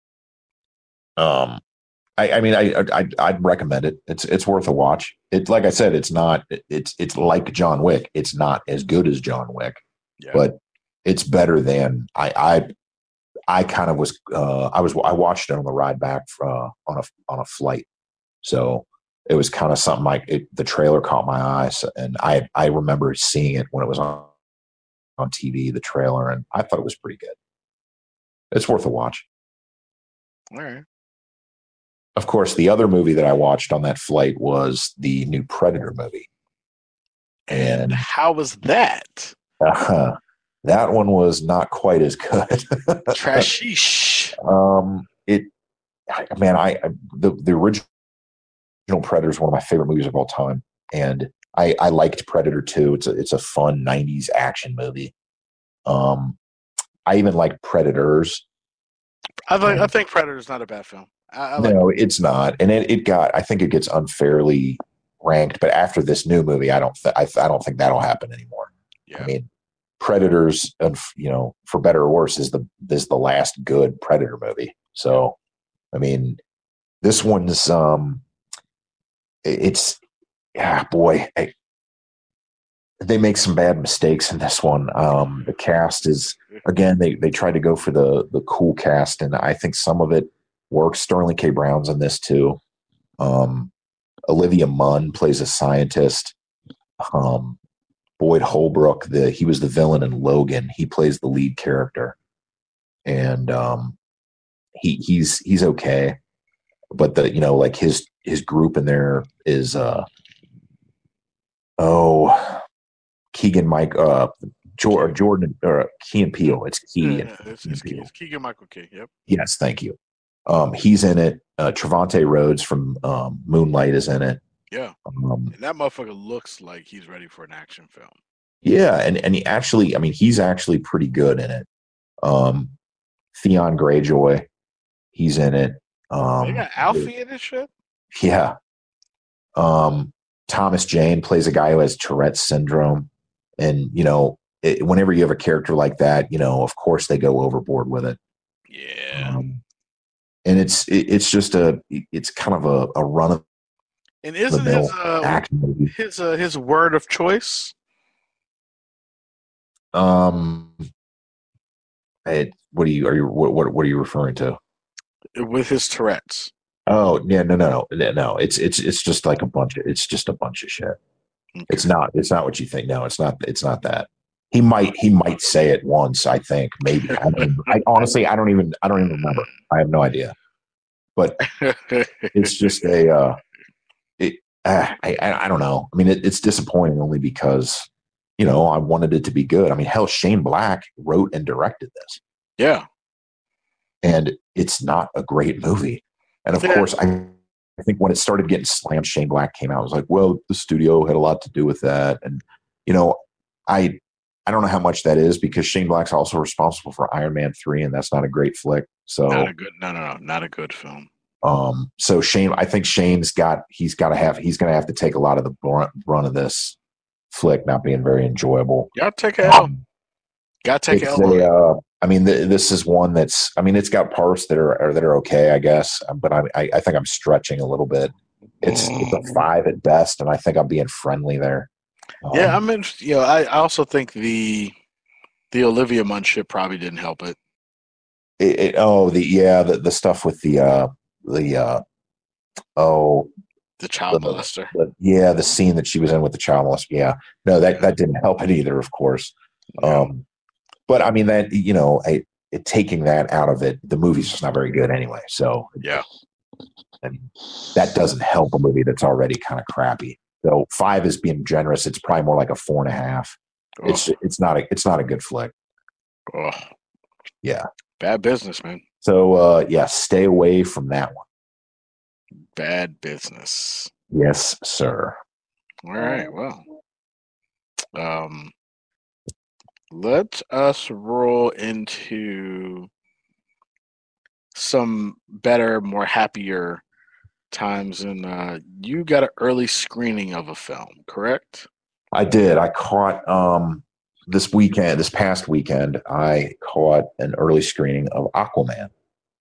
I mean, I'd recommend it. It's worth a watch. It's like I said, it's like John Wick. It's not as good as John Wick, but it's better than I kind of was. I watched it on the ride back on a flight, so it was kind of something like the trailer caught my eye, and I remember seeing it when it was on TV, the trailer, and I thought it was pretty good. It's worth a watch. All right. Of course, the other movie that I watched on that flight was the new Predator movie. And how was that? That one was not quite as good. Trashish. The original Predator is one of my favorite movies of all time, and I liked Predator 2. It's a fun 90s action movie. I even liked Predators. I think Predator's not a bad film. No, it's not, and I think it gets unfairly ranked. But after this new movie, I don't think that'll happen anymore. Yeah. I mean, Predators, you know, for better or worse, is the last good Predator movie. So, I mean, this one's they make some bad mistakes in this one. The cast is, again, they tried to go for the cool cast, and I think some of it works. Sterling K. Brown's in this too. Olivia Munn plays a scientist. Boyd Holbrook, he was the villain in Logan. He plays the lead character, and he's okay. But like his group in there is Jordan or Key and Peele. It's Key. It's Keegan-Michael Key. Yep. Yes, thank you. He's in it. Trevante Rhodes from Moonlight is in it. Yeah. And that motherfucker looks like he's ready for an action film. Yeah, and he actually, I mean, he's actually pretty good in it. Theon Greyjoy, he's in it. They got Alfie in this shit? Yeah. Thomas Jane plays a guy who has Tourette's syndrome. And, whenever you have a character like that, of course they go overboard with it. Yeah. And it's just it's kind of a run of. And isn't his word of choice? What are you referring to? With his Tourette's. Oh yeah, no. It's just like a bunch of shit. Okay. It's not what you think. No, it's not that. He might say it once. I think maybe. I honestly I don't even remember. I have no idea. But it's just I don't know. I mean, it's disappointing only because, I wanted it to be good. I mean, hell, Shane Black wrote and directed this. Yeah. And it's not a great movie. And of course, I think when it started getting slammed, Shane Black came out. I was like, well, the studio had a lot to do with that. And, I don't know how much that is because Shane Black's also responsible for Iron Man 3, and that's not a great flick. So not a good film. So Shane, I think he's going to have to take a lot of the brunt of this flick not being very enjoyable. Gotta take it out. Gotta take it out. I mean, this is one that's. I mean, it's got parts that are okay, I guess. But I think I'm stretching a little bit. It's a 5 at best, and I think I'm being friendly there. Yeah, I mean, I also think the Olivia Munn shit probably didn't help it. The stuff with the child molester. The scene that she was in with the child molester. Yeah, no, that didn't help it either, of course. Yeah. But I mean that taking that out of it, the movie's just not very good anyway. So yeah, I mean, that doesn't help a movie that's already kind of crappy. So 5 is being generous. It's probably more like a 4.5. Oh. It's not a good flick. Oh. Yeah, bad business, man. So stay away from that one. Bad business. Yes, sir. All right. Well, let us roll into some better, more happier times. And you got an early screening of a film, correct? I did. I caught this past weekend, I caught an early screening of Aquaman.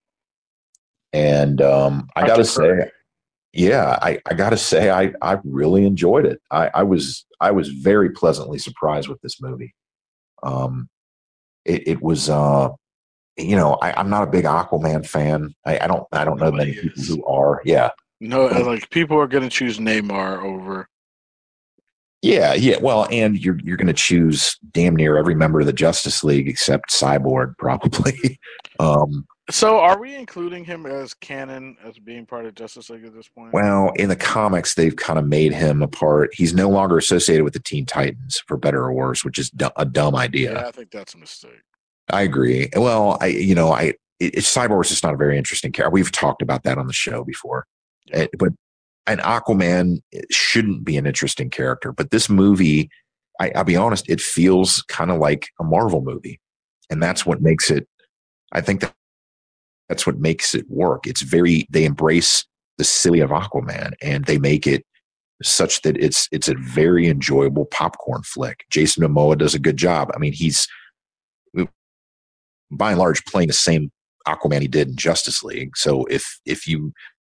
And I got to say, I got to say, I really enjoyed it. I was very pleasantly surprised with this movie. It was, I'm not a big Aquaman fan. I don't know many people who are. Yeah. No, like people are going to choose Neymar over. Yeah. Well, and you're going to choose damn near every member of the Justice League except Cyborg, probably. So are we including him as canon, as being part of Justice League at this point? Well, in the comics, they've kind of made him a part. He's no longer associated with the Teen Titans, for better or worse, which is a dumb idea. Yeah, I think that's a mistake. I agree. Well, Cyborg's just not a very interesting character. We've talked about that on the show before. Yeah. But an Aquaman shouldn't be an interesting character. But this movie, I'll be honest, it feels kind of like a Marvel movie. And that's what makes it, I think that's what makes it work. They embrace the silly of Aquaman and they make it such that it's a very enjoyable popcorn flick. Jason Momoa does a good job. I mean, he's by and large playing the same Aquaman he did in Justice League. So if you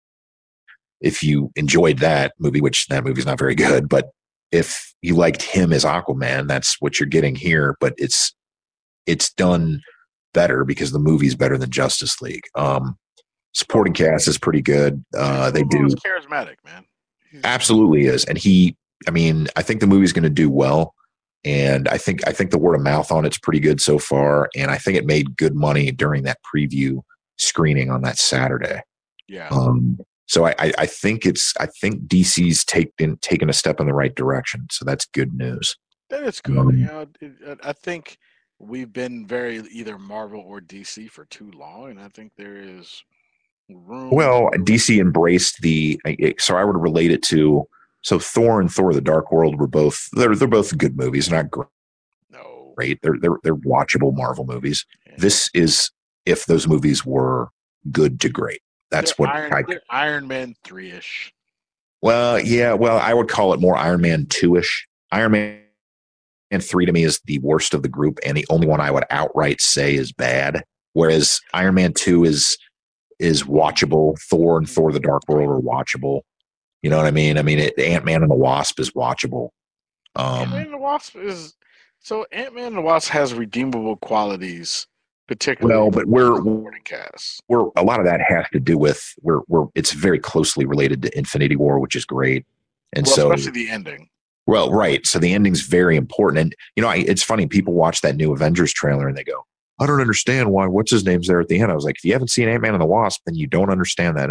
enjoyed that movie, which that movie's not very good, but if you liked him as Aquaman, that's what you're getting here. But it's done better because the movie's better than Justice League. Supporting cast is pretty good. They do. He's charismatic, man. Absolutely is, and I think the movie's going to do well. And I think the word of mouth on it's pretty good so far. And I think it made good money during that preview screening on that Saturday. Yeah. So I think DC's taken a step in the right direction. So that's good news. That is good. I think we've been very either Marvel or DC for too long, and I think there is room. Well, DC embraced so I would relate it to. So Thor and Thor: The Dark World were they're both good movies, not great. No, great. They're watchable Marvel movies. Yeah. This is if those movies were good to great. That's what Iron Man 3-ish. Well, yeah. Well, I would call it more Iron Man 2-ish. Iron Man 3 to me is the worst of the group, and the only one I would outright say is bad. Whereas Iron Man 2 is watchable. Thor and Thor: The Dark World are watchable. You know what I mean? I mean, Ant-Man and the Wasp is watchable. Ant-Man and the Wasp Ant-Man and the Wasp has redeemable qualities, particularly. Well, but we're a lot of that has to do with it's very closely related to Infinity War, which is great, and especially the ending. Well, right. So the ending's very important, and it's funny. People watch that new Avengers trailer and they go, "I don't understand why what's his name's there at the end." I was like, if you haven't seen Ant-Man and the Wasp, then you don't understand that ending.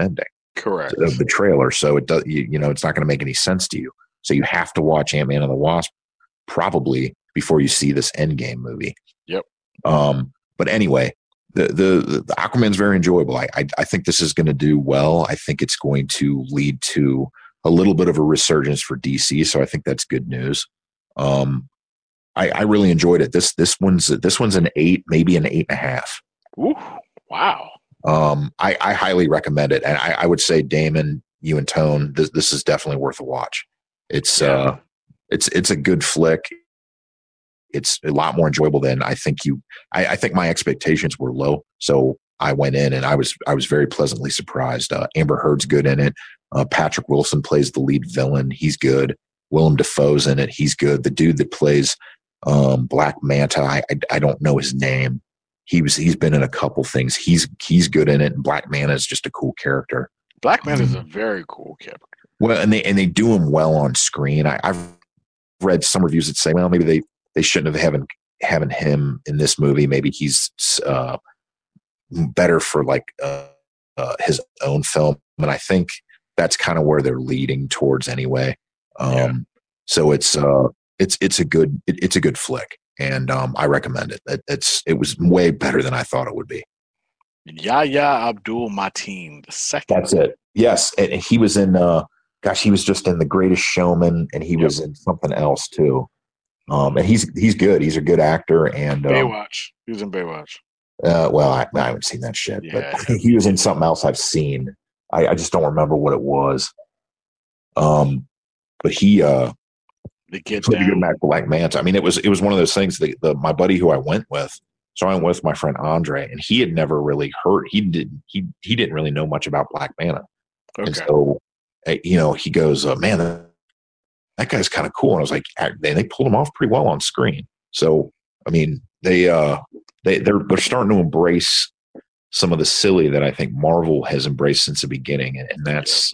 Correct. of the trailer. So it does, it's not going to make any sense to you. So you have to watch Ant-Man and the Wasp probably before you see this Endgame movie. Yep. But anyway, the Aquaman's very enjoyable. I think this is going to do well. I think it's going to lead to a little bit of a resurgence for DC. So I think that's good news. I really enjoyed it. This one's an 8, maybe an 8.5. Ooh, wow. I highly recommend it, and I would say, Damon, you and Tone, this is definitely worth a watch. It's a good flick. It's a lot more enjoyable than I think I think my expectations were low, so I went in and I was very pleasantly surprised. Amber Heard's good in it. Patrick Wilson plays the lead villain. He's good. Willem Dafoe's in it. He's good. The dude that plays Black Manta, I don't know his name. He's been in a couple things. He's good in it. And Black Manta is just a cool character. Black Manta is a very cool character. Well, and they do him well on screen. I've read some reviews that say, well, maybe they shouldn't have having him in this movie. Maybe he's better for like his own film, and I think that's kind of where they're leading towards anyway. So it's a good flick, and I recommend it. It was way better than I thought it would be. Yahya Abdul-Mateen II. That's it. Yes, and he was in. He was just in The Greatest Showman, and he was in something else too. And he's good. He's a good actor. And Baywatch. He was in Baywatch. Well, I haven't seen that shit, but he was in something else I've seen. I just don't remember what it was. But he played a good Black Manta. I mean, it was one of those things that my buddy who I went with. So I went with my friend Andre, and he had never really heard. He didn't really know much about Black Manta, and so he goes, "Man, that guy's kind of cool." And I was like, they pulled him off pretty well on screen. So I mean, they're starting to embrace some of the silly that I think Marvel has embraced since the beginning, and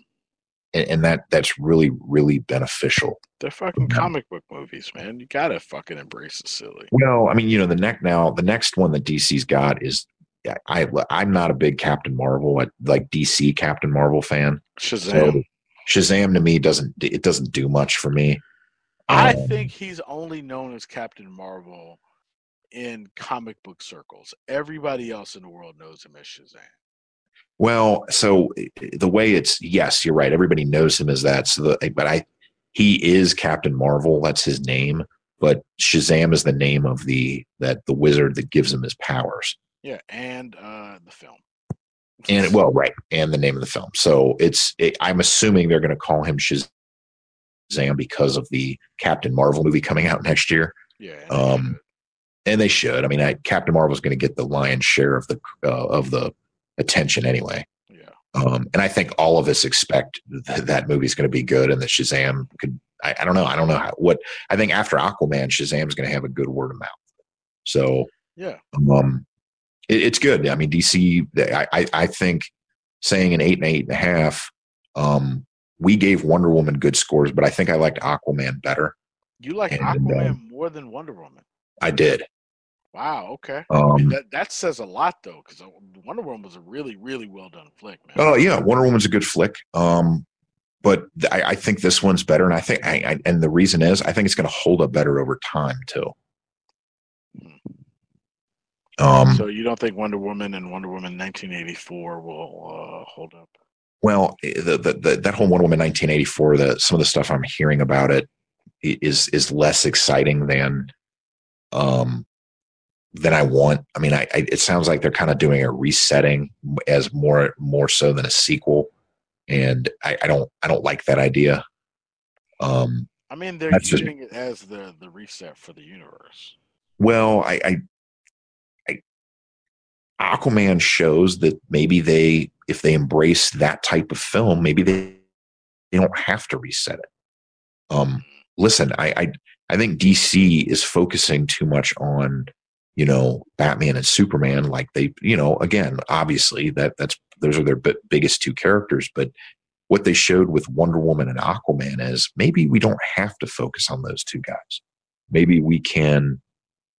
that's really, really beneficial. They're fucking comic book movies, man. You gotta fucking embrace the silly. Well, I mean, the next one that DC's got is I'm not a big Captain Marvel, like DC Captain Marvel fan. Shazam. So Shazam to me doesn't do much for me. I think he's only known as Captain Marvel in comic book circles. Everybody else in the world knows him as Shazam. Well, so the way yes, you're right. Everybody knows him as that. He is Captain Marvel. That's his name. But Shazam is the name of the wizard that gives him his powers. Yeah, and the film. And right, and the name of the film. So I'm assuming they're going to call him Shazam because of the Captain Marvel movie coming out next year. Yeah. And they should. I mean, Captain Marvel is going to get the lion's share of the attention anyway. Yeah. And I think all of us expect that movie's going to be good, and that Shazam could. I don't know. I don't know what I think after Aquaman, Shazam's going to have a good word of mouth. So yeah. It's good. I mean, DC. I think saying an 8 and 8.5. We gave Wonder Woman good scores, but I think I liked Aquaman better. You like Aquaman more than Wonder Woman? I did. Wow. Okay. I mean, that says a lot, though, because Wonder Woman was a really, really well done flick, man. Oh yeah, Wonder Woman's a good flick. But I think this one's better, and I think and the reason is I think it's going to hold up better over time too. So you don't think Wonder Woman and Wonder Woman 1984 will hold up? Well, that whole Wonder Woman 1984, some of the stuff I'm hearing about it is less exciting than I want. I mean, it sounds like they're kind of doing a resetting as more so than a sequel, and I don't like that idea. I mean, they're using it as the reset for the universe. Well, Aquaman shows that maybe if they embrace that type of film, maybe they don't have to reset it. Listen, I think DC is focusing too much on, Batman and Superman. Like they, again, obviously those are their biggest two characters, but what they showed with Wonder Woman and Aquaman is maybe we don't have to focus on those two guys. Maybe we can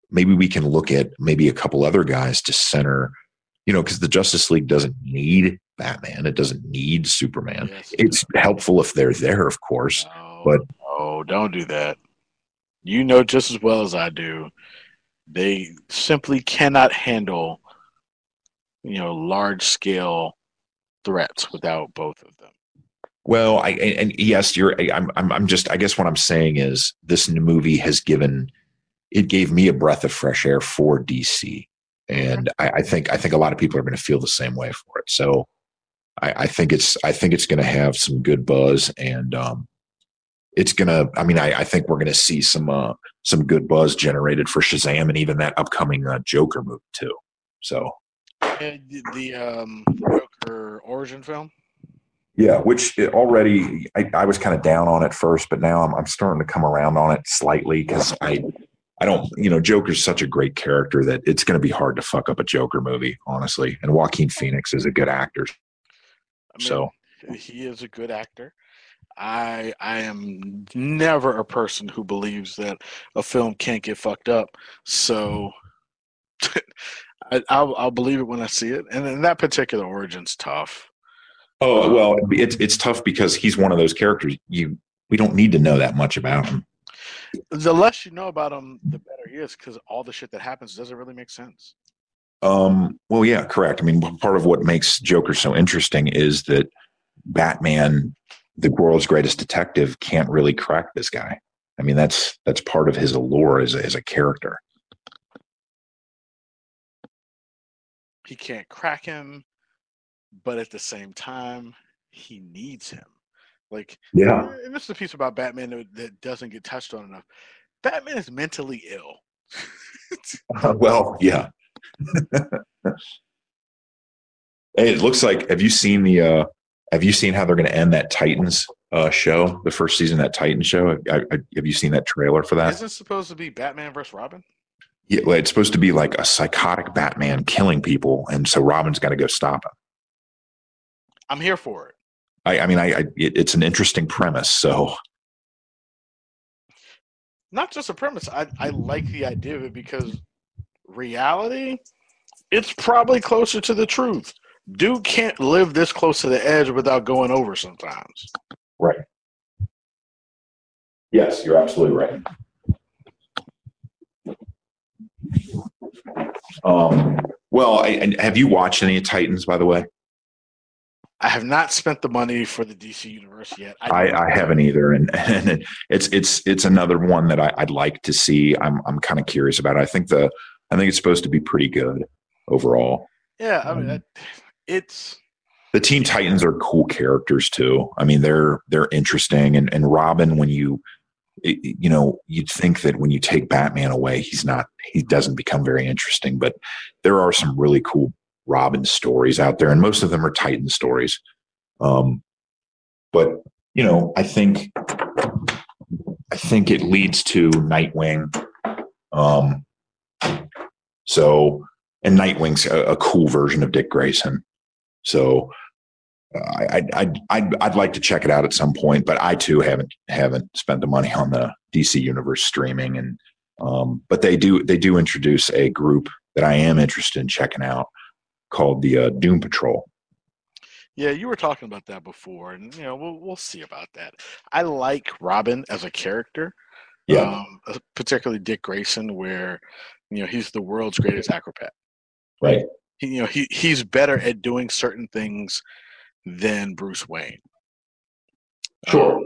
look at maybe a couple other guys to center, because the Justice League doesn't need Batman. It doesn't need Superman. Yes, It's helpful if they're there, of course. no, But no, don't do that. You know just as well as I do, they simply cannot handle, large scale threats without both of them. well, and yes, I'm just. I guess what I'm saying is this new movie gave me a breath of fresh air for DC, and I think a lot of people are going to feel the same way for it. So I think it's going to have some good buzz, and it's going to. I mean, I think we're going to see some good buzz generated for Shazam and even that upcoming Joker movie too. So And the Joker origin film. yeah, which already I was kind of down on it first, but now I'm starting to come around on it slightly because I don't, Joker's such a great character that it's going to be hard to fuck up a Joker movie, honestly. And Joaquin Phoenix is a good actor. I mean, So he is a good actor. I am never a person who believes that a film can't get fucked up. So I'll believe it when I see it. And that particular origin's tough. oh well, it's tough because he's one of those characters we don't need to know that much about him. The less you know about him, the better he is, because all the shit that happens doesn't really make sense. Well, yeah, correct. I mean, part of what makes Joker so interesting is that Batman, the world's greatest detective, can't really crack this guy. I mean, that's part of his allure as a character. He can't crack him, but at the same time, he needs him. Like, Yeah. and this is the piece about Batman that doesn't get touched on enough. Batman is mentally ill. Well, yeah. Hey, it looks like. Have you seen how they're going to end that Titans show? The first season of that Titans show. Have you seen that trailer for that? Isn't it supposed to be Batman versus Robin? Yeah, well, it's supposed to be like a psychotic Batman killing people, and so Robin's got to go stop him. I'm here for it. I mean, it's an interesting premise. So, Not just a premise. I like the idea of it because reality, it's probably closer to the truth. Dude can't live this close to the edge without going over sometimes. right. Yes, you're absolutely right. Well, have you watched any of Titans, by the way? I have not spent the money for the DC universe yet. I haven't either, and it's another one that I'd like to see. I'm kind of curious about it. I think it's supposed to be pretty good overall. Yeah, I mean, the Teen Titans are cool characters too. I mean, they're interesting, and Robin, when you'd think that when you take Batman away, he doesn't become very interesting, but there are some really cool Robin stories out there, and most of them are Titan stories. But I think it leads to Nightwing. And Nightwing's a cool version of Dick Grayson. So I'd like to check it out at some point, but I too haven't spent the money on the DC Universe streaming, and but they do introduce a group that I am interested in checking out called the Doom Patrol. Yeah, you were talking about that before, and we'll see about that. I like Robin as a character, Yeah, particularly Dick Grayson, where he's the world's greatest acrobat. right. He's better at doing certain things than Bruce Wayne. Sure.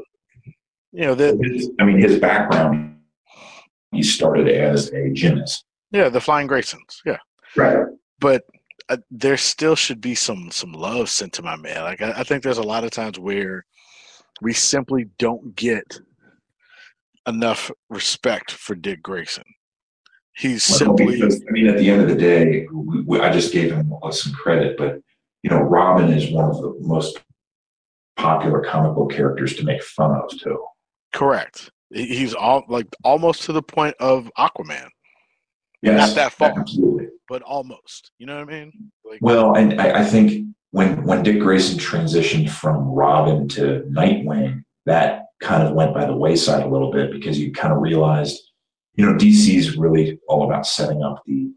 His background, he started as a gymnast. Yeah, the Flying Graysons. Yeah, right. But there still should be some love sent to my man. Like I think there's a lot of times where we simply don't get enough respect for Dick Grayson. He's simply. Because, I mean, at the end of the day, I just gave him some credit, but Robin is one of the most popular comic book characters to make fun of too. Correct. He's almost to the point of Aquaman. Yes, not that far, absolutely, but almost. You know what I mean? Well, and I think when Dick Grayson transitioned from Robin to Nightwing, that kind of went by the wayside a little bit because you kind of realized, DC is really all about setting up the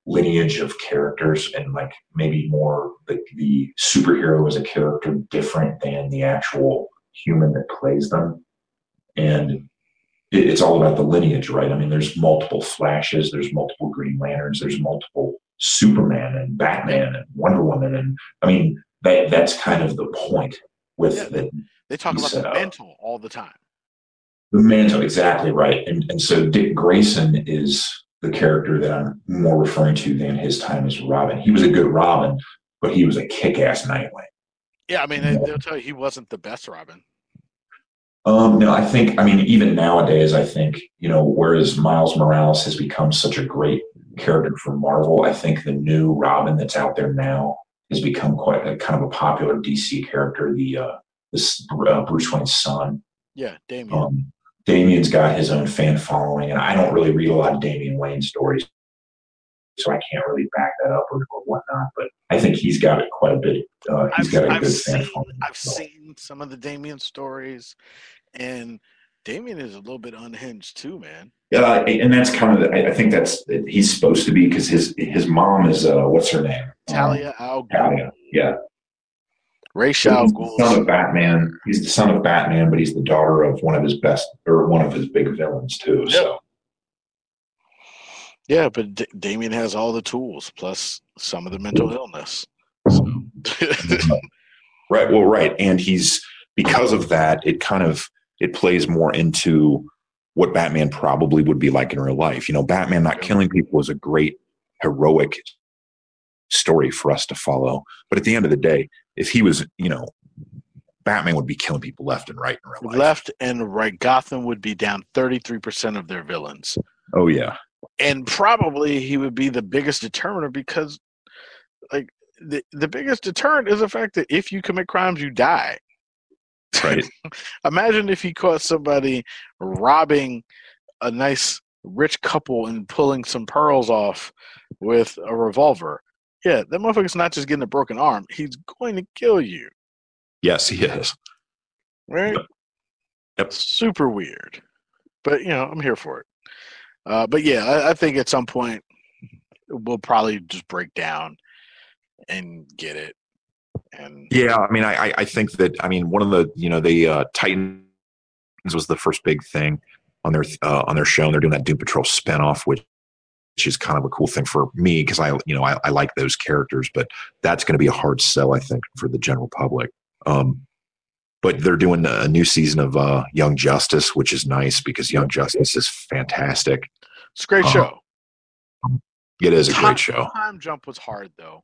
lineage of characters, and like maybe more the superhero is a character different than the actual human that plays them. And it's all about the lineage, right? I mean, there's multiple Flashes, there's multiple Green Lanterns, there's multiple Superman and Batman and Wonder Woman, and I mean that's kind of the point with that. They talk about the mantle all the time. The mantle, exactly right. And so Dick Grayson is the character that I'm more referring to than his time as Robin. He was a good Robin, but he was a kick-ass Nightwing. Yeah, I mean, they'll tell you he wasn't the best Robin. No, I mean, even nowadays, I think, whereas Miles Morales has become such a great character for Marvel, I think the new Robin that's out there now has become quite a kind of a popular DC character, this Bruce Wayne's son. Yeah, Damian. Damian's got his own fan following, and I don't really read a lot of Damian Wayne stories, so I can't really back that up or whatnot, but I think he's got it quite a bit. He's got a good fan following. I've seen some of the Damian stories, and Damian is a little bit unhinged too, man. Yeah, and that's kind of I think he's supposed to be, because his mom is what's her name? Talia al Ghul. Talia, yeah. Ra's al Ghul. Son of Batman. He's the son of Batman, but he's the daughter of one of his big villains too. Yep. So. Yeah, but Damian has all the tools, plus some of the mental illness. So. Right. Well, right, and because of that, it plays more into what Batman probably would be like in real life. Batman not killing people is a great heroic story for us to follow. But at the end of the day, if he was, Batman would be killing people left and right in real life. Left and right. Gotham would be down 33% of their villains. Oh, yeah. And probably he would be the biggest determiner, because like the biggest deterrent is the fact that if you commit crimes, you die. Right. Imagine if he caught somebody robbing a nice rich couple and pulling some pearls off with a revolver. Yeah, that motherfucker's not just getting a broken arm. He's going to kill you. Yes, he is. Right? Yep. Super weird. But, I'm here for it. But, yeah, I think at some point we'll probably just break down and get it. And yeah, I mean, I think that, one of the, Titans was the first big thing on their show, and they're doing that Doom Patrol spinoff, which is kind of a cool thing for me, because I like those characters, but that's going to be a hard sell, I think, for the general public. But they're doing a new season of Young Justice, which is nice, because Young Justice is fantastic. It's a great show. It is a great show. Time Jump was hard, though.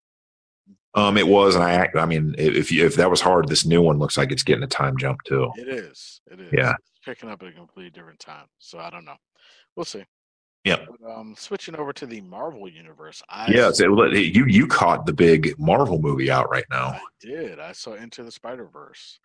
It was, and if that was hard, this new one looks like it's getting a time jump too. It is. Yeah. It's picking up at a completely different time. So I don't know. We'll see. Yeah. Switching over to the Marvel universe. You caught the big Marvel movie out right now. I did. I saw Into the Spider-Verse,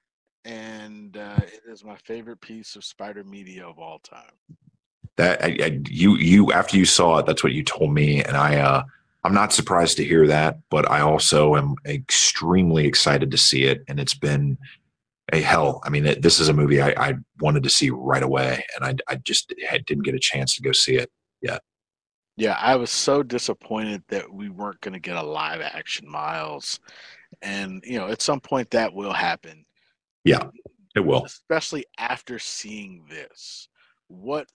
and it is my favorite piece of spider media of all time. That you after you saw it, that's what you told me, and I'm not surprised to hear that, but I also am extremely excited to see it, and it's been a hell. This is a movie I wanted to see right away, and I just didn't get a chance to go see it yet. Yeah, I was so disappointed that we weren't going to get a live action Miles, and at some point that will happen. Yeah, it will. Especially after seeing this. What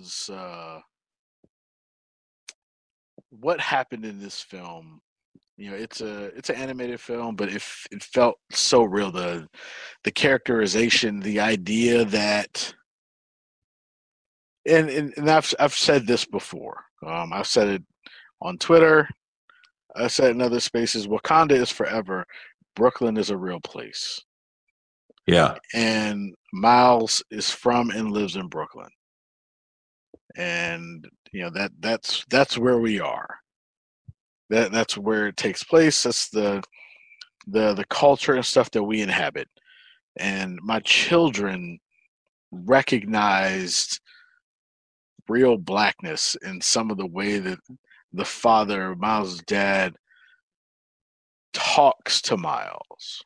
happened in this film? It's an animated film, but it felt so real. The characterization, the idea that, and I've said this before. I've said it on Twitter. I said in other spaces. Wakanda is forever. Brooklyn is a real place. Yeah. And Miles is from and lives in Brooklyn. And that's where we are. That's where it takes place. That's the culture and stuff that we inhabit. And my children recognized real blackness in some of the way that the father, Miles' dad, talks to Miles.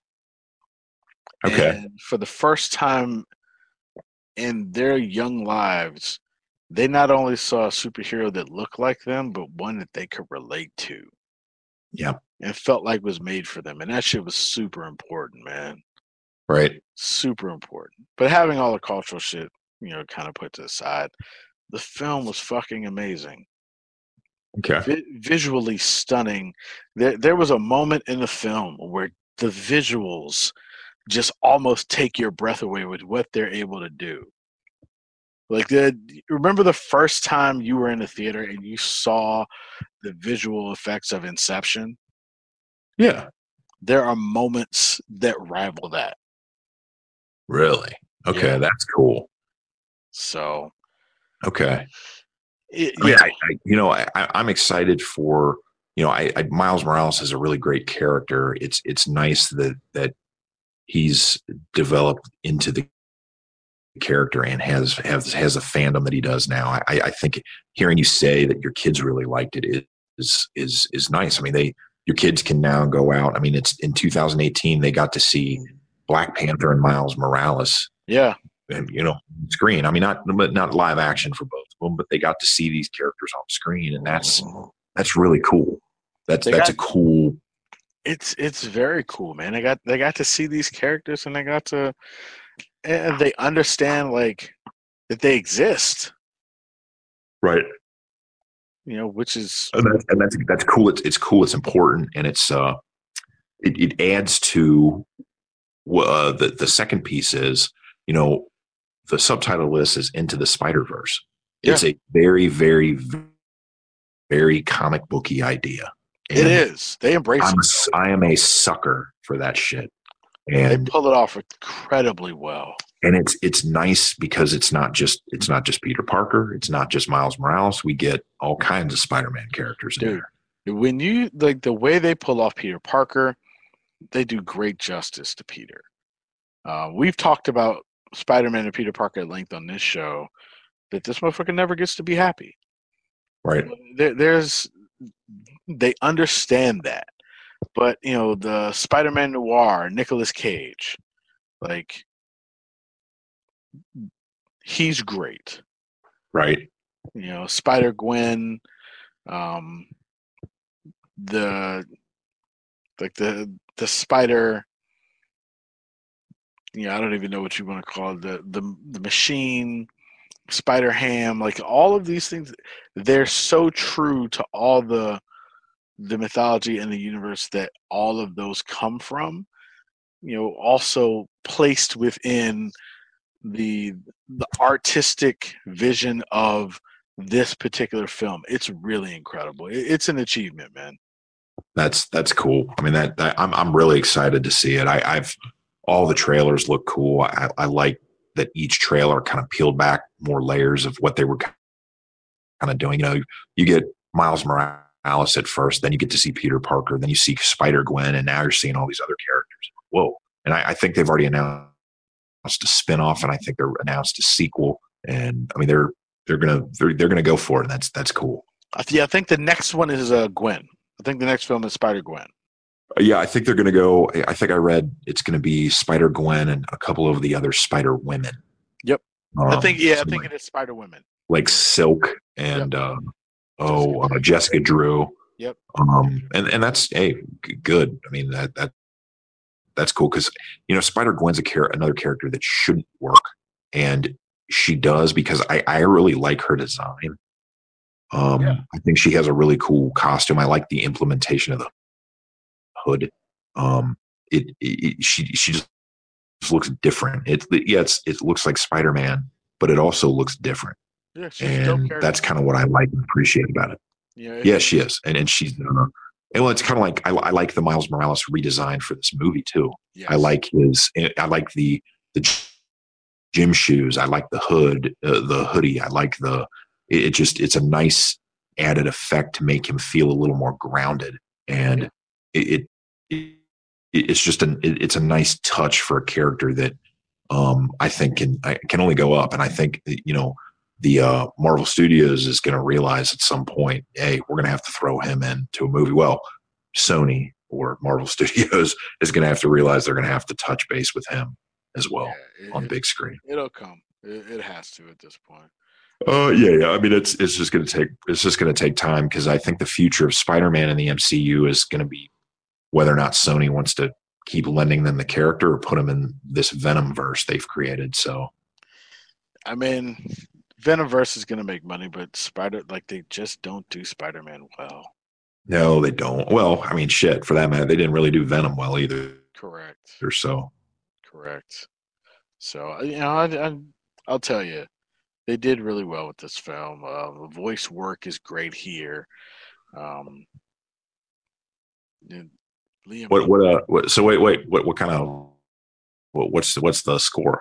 Okay. And for the first time in their young lives, they not only saw a superhero that looked like them, but one that they could relate to Yeah. and felt like was made for them. And that shit was super important, man. Right. Super important. But having all the cultural shit, kind of put to the side, the film was fucking amazing. Okay. Visually stunning. There was a moment in the film where the visuals just almost take your breath away with what they're able to do. Like, remember the first time you were in the theater and you saw the visual effects of Inception? Yeah. There are moments that rival that. Really? Okay, Yeah. that's cool. So, okay. yeah. I'm excited for, Miles Morales is a really great character. It's nice that he's developed into the character and has a fandom that he does now. I think hearing you say that your kids really liked it is nice. I mean, your kids can now go out. I mean, it's in 2018 they got to see Black Panther and Miles Morales. Yeah. And screen. I mean, not live action for both of them, but they got to see these characters on screen, and that's really cool. That's a cool. It's very cool, man. They got to see these characters, and they understand like that they exist, right? Which is that's cool. It's cool. It's important, and it adds to the second piece is the subtitle list is Into the Spider-Verse. Yeah. It's a very, very, very comic booky idea. And it is. They embrace it. I am a sucker for that shit. And they pull it off incredibly well. And it's nice because it's not just Peter Parker. It's not just Miles Morales. We get all kinds of Spider-Man characters in there. When you like the way they pull off Peter Parker, they do great justice to Peter. We've talked about Spider-Man and Peter Parker at length on this show, that this motherfucker never gets to be happy. Right. They understand that. But, the Spider-Man noir, Nicolas Cage, like, he's great. Right. Spider-Gwen, the spider, I don't even know what you want to call it, the machine, Spider-Ham, like all of these things, they're so true to all the mythology and the universe that all of those come from, also placed within the artistic vision of this particular film. It's really incredible. It's an achievement, man. That's cool. I mean, I'm really excited to see it. I've all the trailers look cool. I like that each trailer kind of peeled back more layers of what they were kind of doing. You get Miles Morales at first, then you get to see Peter Parker, then you see Spider-Gwen, and now you're seeing all these other characters. Whoa. And I think they've already announced a spinoff, and I think they're announced a sequel. And I mean, they're gonna go for it. And that's cool. Yeah, I think the next one is Gwen. I think the next film is Spider-Gwen. Yeah, I think they're going to go. I think I read it's going to be Spider-Gwen and a couple of the other Spider-Women. Yep. I think it is Spider-Women. Like Silk and Jessica Drew. Yep. And that's good. I mean that's cool because Spider-Gwen's another character that shouldn't work, and she does because I really like her design. I think she has a really cool costume. I like the implementation of the hood. She just looks different. It looks like Spider-Man, but it also looks different. Yeah, and that's kind of what I like and appreciate about it. Yeah, she is, and she's. It's kind of like I like the Miles Morales redesign for this movie too. Yes. I like the gym shoes. I like the hood, the hoodie. I like it's a nice added effect to make him feel a little more grounded, and it's a nice touch for a character that I think can only go up. And I think the Marvel Studios is going to realize at some point, hey, we're going to have to throw him into a movie. Well, Sony or Marvel Studios is going to have to realize they're going to have to touch base with him as well on big screen. It'll come. It has to at this point. Yeah. I mean, it's just gonna take time because I think the future of Spider-Man in the MCU is gonna be whether or not Sony wants to keep lending them the character or put them in this Venom verse they've created. So I mean, Venomverse is gonna make money, but they just don't do Spider-Man well. no, they don't. Well, I mean, shit. For that matter, they didn't really do Venom well either. Correct. Or so. Correct. So I'll tell you, they did really well with this film. The voice work is great here. Um, and Liam What? Neeson. What? So wait. What kind of? What's the score?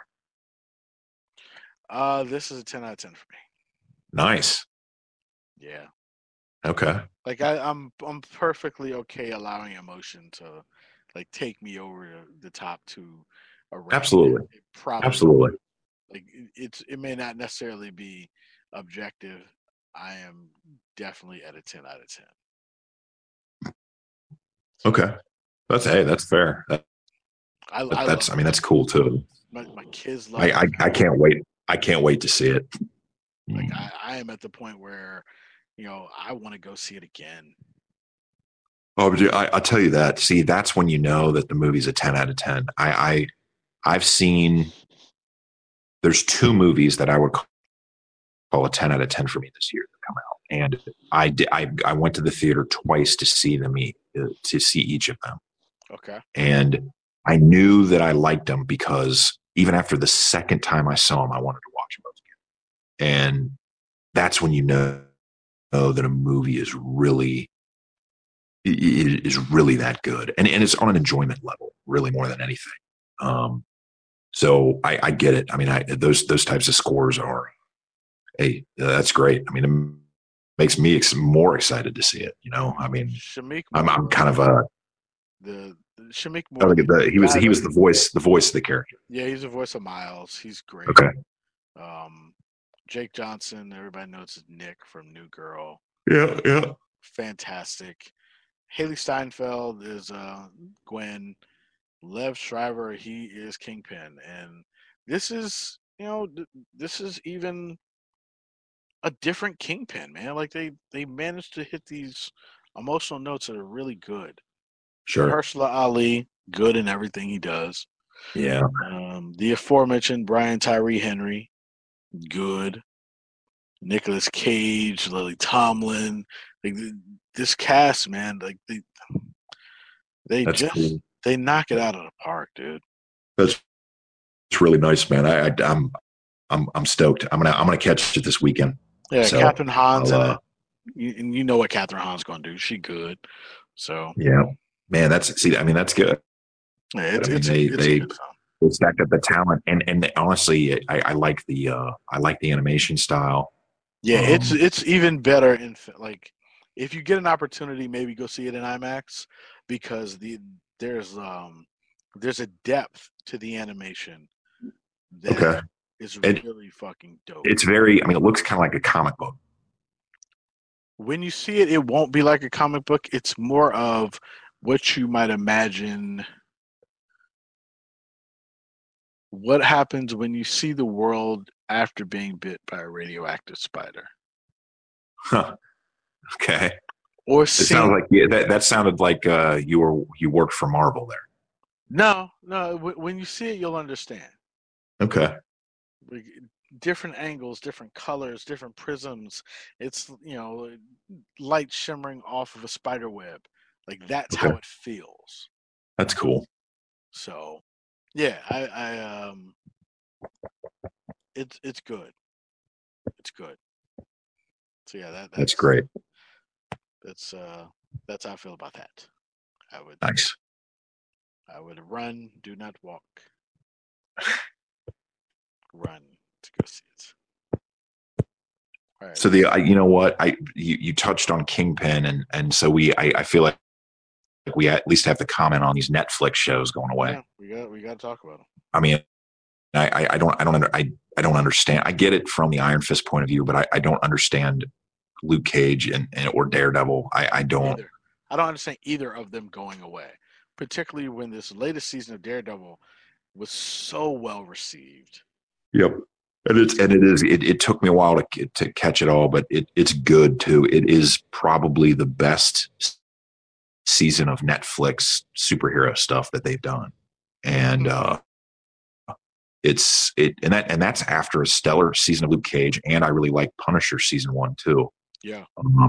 This is a 10 out of 10 for me. Nice. Yeah. Okay. Like I'm perfectly okay allowing emotion to like take me over the top to a rank. Absolutely. It probably Absolutely. like it may not necessarily be objective. I am definitely at a 10 out of 10. Okay. That's fair. Love I mean, that's cool too. my kids love it. I can't wait. I can't wait to see it. Like I am at the point where, I want to go see it again. Oh, but I'll tell you that. See, that's when you know that the movie's a 10 out of 10. I've seen. There's two movies that I would call a 10 out of 10 for me this year that come out, and I went to the theater twice to see them. To see each of them. Okay. And I knew that I liked them because even after the second time I saw them, I wanted to watch them both again. And that's when you know that a movie is really that good, and it's on an enjoyment level, really more than anything. So I get it. I mean, those types of scores are, hey, that's great. I mean, it makes me more excited to see it. I mean, Shameik I'm Moore, kind of a the Shameik I Moore, look at he was the voice of the character. Yeah, he's the voice of Miles. He's great. Okay. Jake Johnson, everybody knows is Nick from New Girl. Yeah. Fantastic. Haley Steinfeld is Gwen. Lev Shriver, he is Kingpin, and this is this is even a different Kingpin, man. Like they managed to hit these emotional notes that are really good. Sure. Mahershala Ali, good in everything he does. Yeah. The aforementioned Brian Tyree Henry, good. Nicolas Cage, Lily Tomlin, like this cast, man, like That's cool. they knock it out of the park, dude. That's really nice, man. I'm stoked. I'm gonna catch it this weekend. Yeah, So, Catherine Hahn's in it. You know what Catherine Hahn's going to do. She good. So yeah, man. That's good. yeah, I mean, it's they a good film. they stacked up the talent, and honestly, I like the animation style. Yeah, it's even better in like if you get an opportunity, maybe go see it in IMAX because there's a depth to the animation that Okay. is It, really fucking dope. it's very. I mean, it looks kind of like a comic book. When you see it, it won't be like a comic book. It's more of what you might imagine. What happens when you see the world after being bit by a radioactive spider? Huh. Okay. Or It sounds like that sounded like you worked for Marvel there. no. When you see it, you'll understand. Okay. Like, different angles, different colors, different prisms. It's light shimmering off of a spider web. Like that's Okay. how it feels. That's cool. So, yeah, it's good. It's good. So yeah, That's great. That's how I feel about that. Nice. I would run, do not walk. Run to go see it. All right. So you know what, you touched on Kingpin, and so I feel like we at least have to comment on these Netflix shows going away. Yeah, we got to talk about them. I mean, I don't understand. I get it from the Iron Fist point of view, but I don't understand Luke Cage and or Daredevil. I don't. I don't understand either of them going away, particularly when this latest season of Daredevil was so well received. Yep. It took me a while to catch it all, but it's good too. It is probably the best season of Netflix superhero stuff that they've done, and that's after a stellar season of Luke Cage, and I really like Punisher season 1 too. Yeah.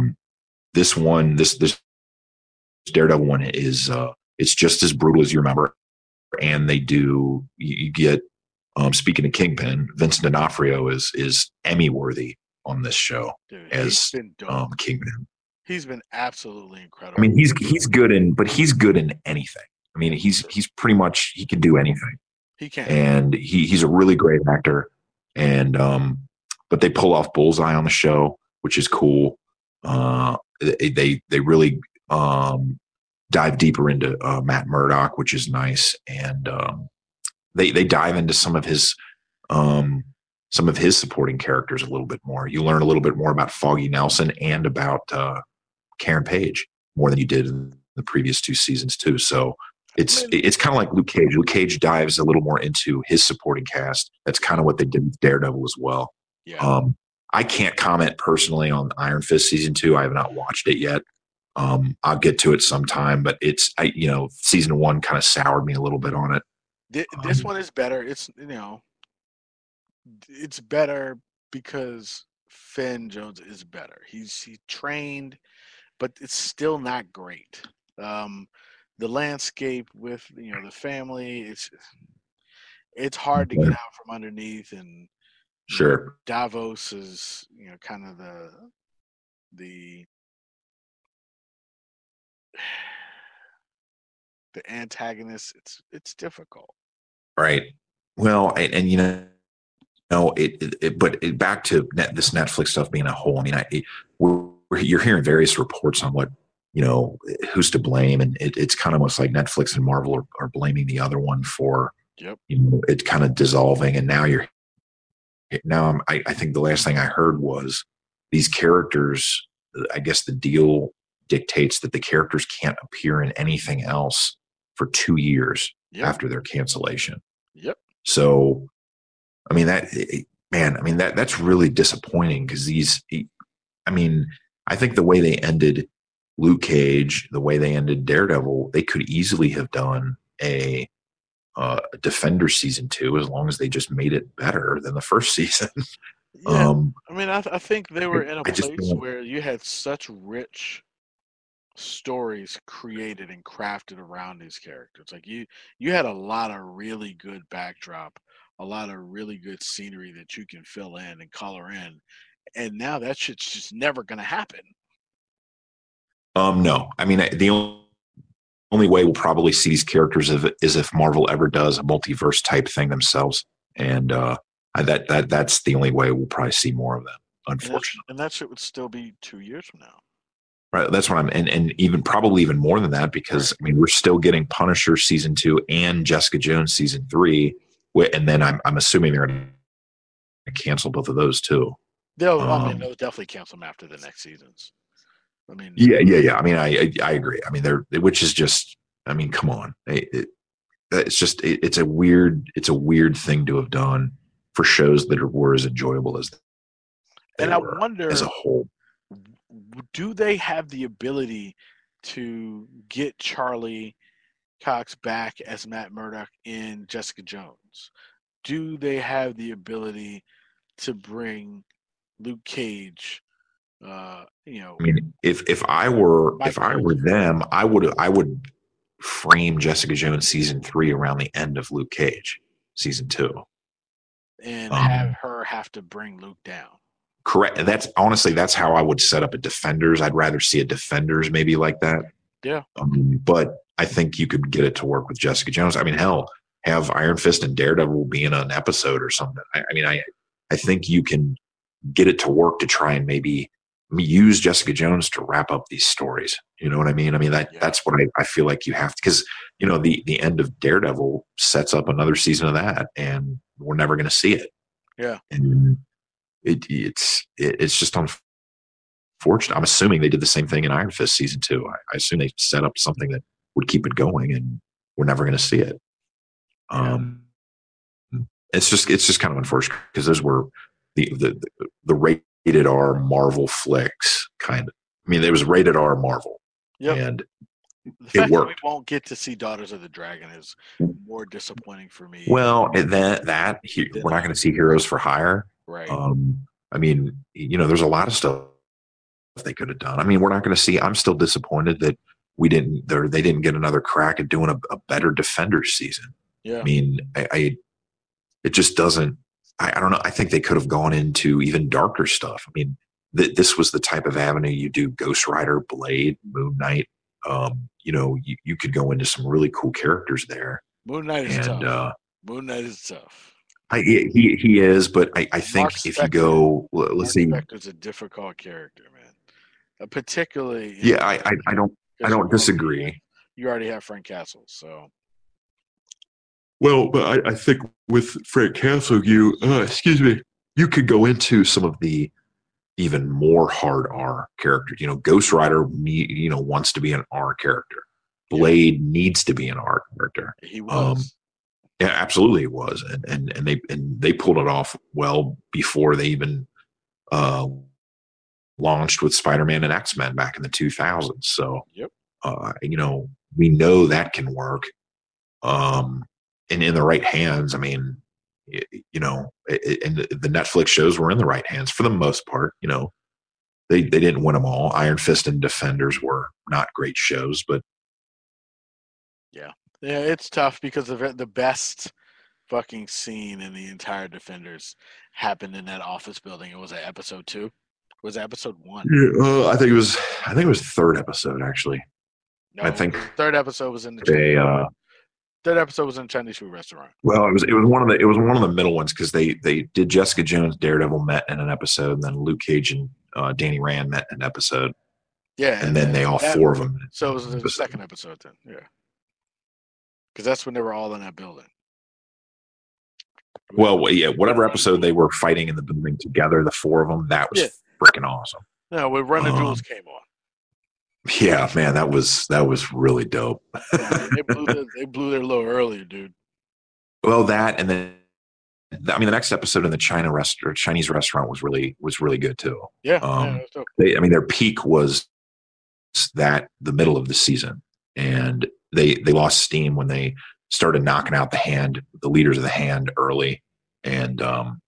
This Daredevil one is it's just as brutal as you remember, and you get speaking of Kingpin, Vincent D'Onofrio is Emmy worthy on this show. Dude, as he's been dope. Kingpin. He's been absolutely incredible. I mean, he's good in anything. I mean, he's pretty much, he can do anything. He can, and he's a really great actor. And but they pull off Bullseye on the show, which is cool. They really dive deeper into Matt Murdock, which is nice, and they dive into some of his supporting characters a little bit more. You learn a little bit more about Foggy Nelson and about Karen Page more than you did in the previous 2 seasons too. So it's kind of like Luke Cage. Luke Cage dives a little more into his supporting cast. That's kind of what they did with Daredevil as well. Yeah. I can't comment personally on Iron Fist season 2. I have not watched it yet. I'll get to it sometime, but season 1 kind of soured me a little bit on it. This one is better. It's it's better because Finn Jones is better. He trained, but it's still not great. The landscape with the family, it's hard to get out from underneath, and sure, Davos is kind of the antagonist. It's difficult, right? Well, and but back to this Netflix stuff being a whole. I mean, you're hearing various reports on what who's to blame, and it's kind of almost like Netflix and Marvel are blaming the other one for it kind of dissolving. And I think the last thing I heard was these characters. I guess the deal dictates that the characters can't appear in anything else for 2 years after their cancellation. Yep. So, I mean that's really disappointing because I think the way they ended Luke Cage, the way they ended Daredevil, they could easily have done a Defender season 2 as long as they just made it better than the first season. Yeah. I think they were in a place where you had such rich stories created and crafted around these characters. Like you had a lot of really good backdrop, a lot of really good scenery that you can fill in and color in, and now that shit's just never going to happen. No, I mean the only way we'll probably see these characters is if Marvel ever does a multiverse type thing themselves, and that's the only way we'll probably see more of them. Unfortunately, and that shit would still be 2 years from now. Right, that's what and even probably even more than that because I mean we're still getting Punisher season 2 and Jessica Jones season 3, and then I'm assuming they're going to cancel both of those too. They'll definitely cancel them after the next seasons. I mean, yeah. I mean, I agree. I mean, which is just, I mean, come on, it's a weird thing to have done for shows that were as enjoyable as they and were I wonder as a whole. Do they have the ability to get Charlie Cox back as Matt Murdock in Jessica Jones? Do they have the ability to bring Luke Cage? I mean, if I were them, I would frame Jessica Jones season 3 around the end of Luke Cage season 2, and have her have to bring Luke down. Correct. That's how I would set up a Defenders. I'd rather see a Defenders maybe like that. Yeah. But I think you could get it to work with Jessica Jones. I mean, hell, have Iron Fist and Daredevil be in an episode or something. I think you can get it to work to try and maybe use Jessica Jones to wrap up these stories. You know what I mean? I mean, that's what I feel like you have to, because, the end of Daredevil sets up another season of that and we're never going to see it. Yeah. And it's just unfortunate. I'm assuming they did the same thing in Iron Fist season 2. I assume they set up something that would keep it going, and we're never going to see it. And it's just kind of unfortunate because those were the rated R Marvel flicks kind of. I mean, it was rated R Marvel, and the it fact that we worked. won't get to see Daughters of the Dragon is more disappointing for me. Well, and we're not going to see Heroes for Hire. Right. I mean, there's a lot of stuff they could have done. I mean, we're not going to see. I'm still disappointed that they didn't get another crack at doing a better Defenders season. Yeah. I mean, it just doesn't. I don't know. I think they could have gone into even darker stuff. I mean, this was the type of avenue you do Ghost Rider, Blade, Moon Knight. You could go into some really cool characters there. Moon Knight is tough. Moon Knight is tough. He is, but I think if you go, let's see, Mark Spector's a difficult character, man. Particularly, yeah, I don't disagree. You already have Frank Castle, so. Well, but I think with Frank Castle, you could go into some of the even more hard R characters. Ghost Rider, wants to be an R character. Blade needs to be an R character. He was. Yeah, absolutely, it was, and they pulled it off well before they even launched with Spider-Man and X-Men back in the 2000s. So, we know that can work. And in the right hands, I mean, and the Netflix shows were in the right hands for the most part. They didn't win them all. Iron Fist and Defenders were not great shows, but yeah, it's tough because the best fucking scene in the entire Defenders happened in that office building. It was at episode 2. Was it episode 1? Yeah, I think it was third episode actually. No, I think third episode was in the third episode was in a Chinese food restaurant. Well, it was one of the middle ones because they did Jessica Jones, Daredevil met in an episode, and then Luke Cage and Danny Rand met in an episode. Yeah, and then four of them. So it was the second episode then, yeah, because that's when they were all in that building. Well, yeah, whatever episode they were fighting in the building together, the four of them, that was freaking awesome. No, when Run the Jewels came on. Yeah, man, that was really dope. They blew their load earlier, dude. Well, that and then the next episode in the Chinese restaurant was really good too. Yeah, their peak was the middle of the season, and they lost steam when they started knocking out the leaders of the Hand early, and I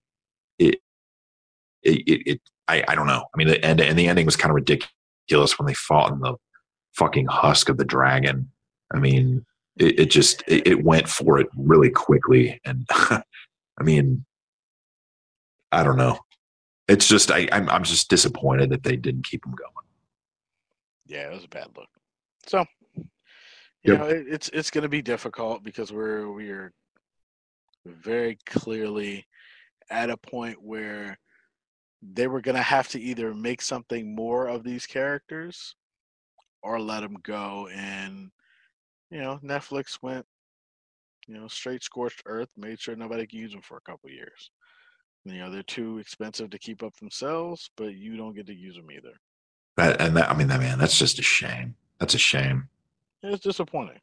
don't know. I mean, the ending was kind of ridiculous when they fought in the fucking husk of the dragon. I mean, it went for it really quickly, and I mean, I don't know. It's just I'm just disappointed that they didn't keep them going. Yeah, it was a bad look. So, you know, it's going to be difficult because we're very clearly at a point where they were going to have to either make something more of these characters or let them go. And, you know, Netflix went, straight scorched earth, made sure nobody could use them for a couple years. They're too expensive to keep up themselves, but you don't get to use them either. That's just a shame. That's a shame. It's disappointing.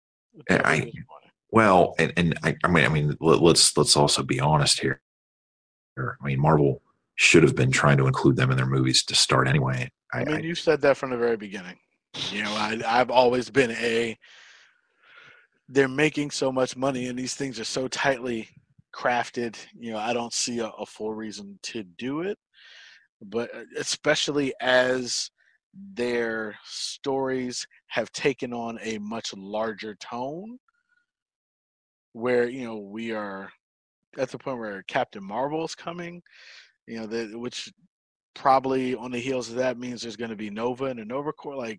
Let's also be honest here. I mean, Marvel should have been trying to include them in their movies to start anyway. You said that from the very beginning. I've always been they're making so much money and these things are so tightly crafted. I don't see a full reason to do it, but especially as their stories have taken on a much larger tone where, we are at the point where Captain Marvel is coming, which probably on the heels of that means there's going to be Nova and a Nova Corps.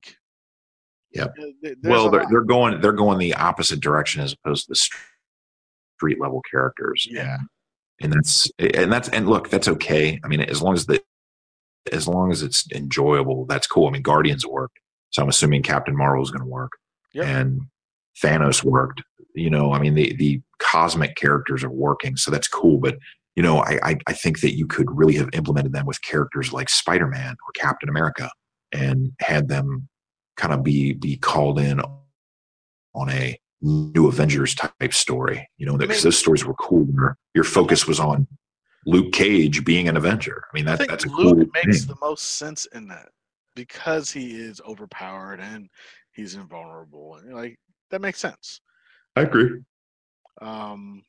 They're going the opposite direction as opposed to the street level characters. Yeah. And look, that's okay. I mean, as long as it's enjoyable, that's cool. I mean, Guardians worked, so I'm assuming Captain Marvel is going to work. Yep. And Thanos worked. The cosmic characters are working, so that's cool. But I think that you could really have implemented them with characters like Spider-Man or Captain America, and had them kind of be called in on a New Avengers type story, because mean, those stories were cool. Where your focus was on Luke Cage being an Avenger. I mean, I think that's a Luke cool makes thing. the most sense in that because he is overpowered and he's invulnerable, and like that makes sense. I agree. Um,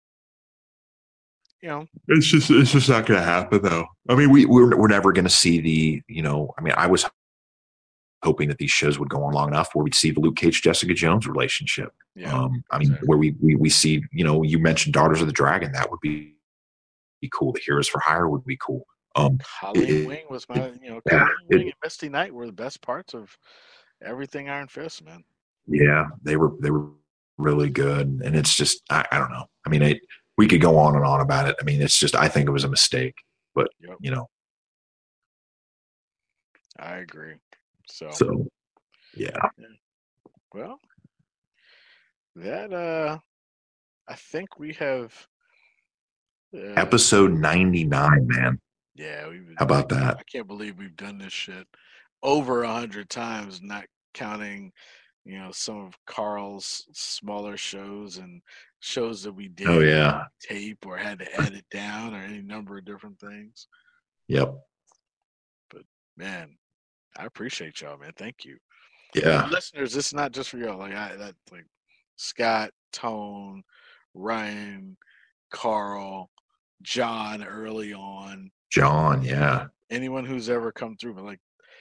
you know, It's just not going to happen though. I mean, we're never going to see the. I mean, I was hoping that these shows would go on long enough where we'd see the Luke Cage Jessica Jones relationship. yeah, I mean, exactly. where we see, you mentioned Daughters of the Dragon, that would be cool. The Heroes for Hire would be cool. Colleen It, Wing was it, yeah, Colleen Wing and Misty Knight were the best parts of everything Iron Fist, man. yeah, they were really good, and it's just I don't know. I mean, we could go on and on about it. I mean, it's just I think it was a mistake, but Yep, you know, I agree. So, so yeah. yeah. Well, that I think we have. Uh, Episode 99, man. yeah, How about that? I can't believe we've done this shit over 100 times, not counting, some of Carl's smaller shows and shows that we Oh did yeah. tape or had to edit down or any number of different things. Yep. But man, I appreciate y'all, man. Thank you. And Yeah. listeners, it's not just for y'all. Like Scott, Tone, Ryan, Carl, John early on, John, yeah. anyone who's ever come through, but like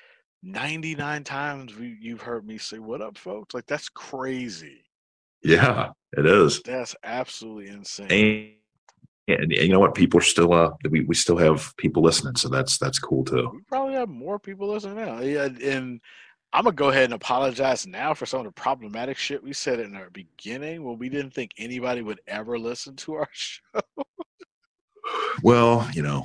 99 times you've heard me say, "What up, folks?" Like that's crazy. Yeah, it is. That's absolutely insane. And you know what? People are still we still have people listening, so that's cool too. We probably have more people listening now. Yeah, and I'm gonna go ahead and apologize now for some of the problematic shit we said in our beginning when we didn't think anybody would ever listen to our show. Well,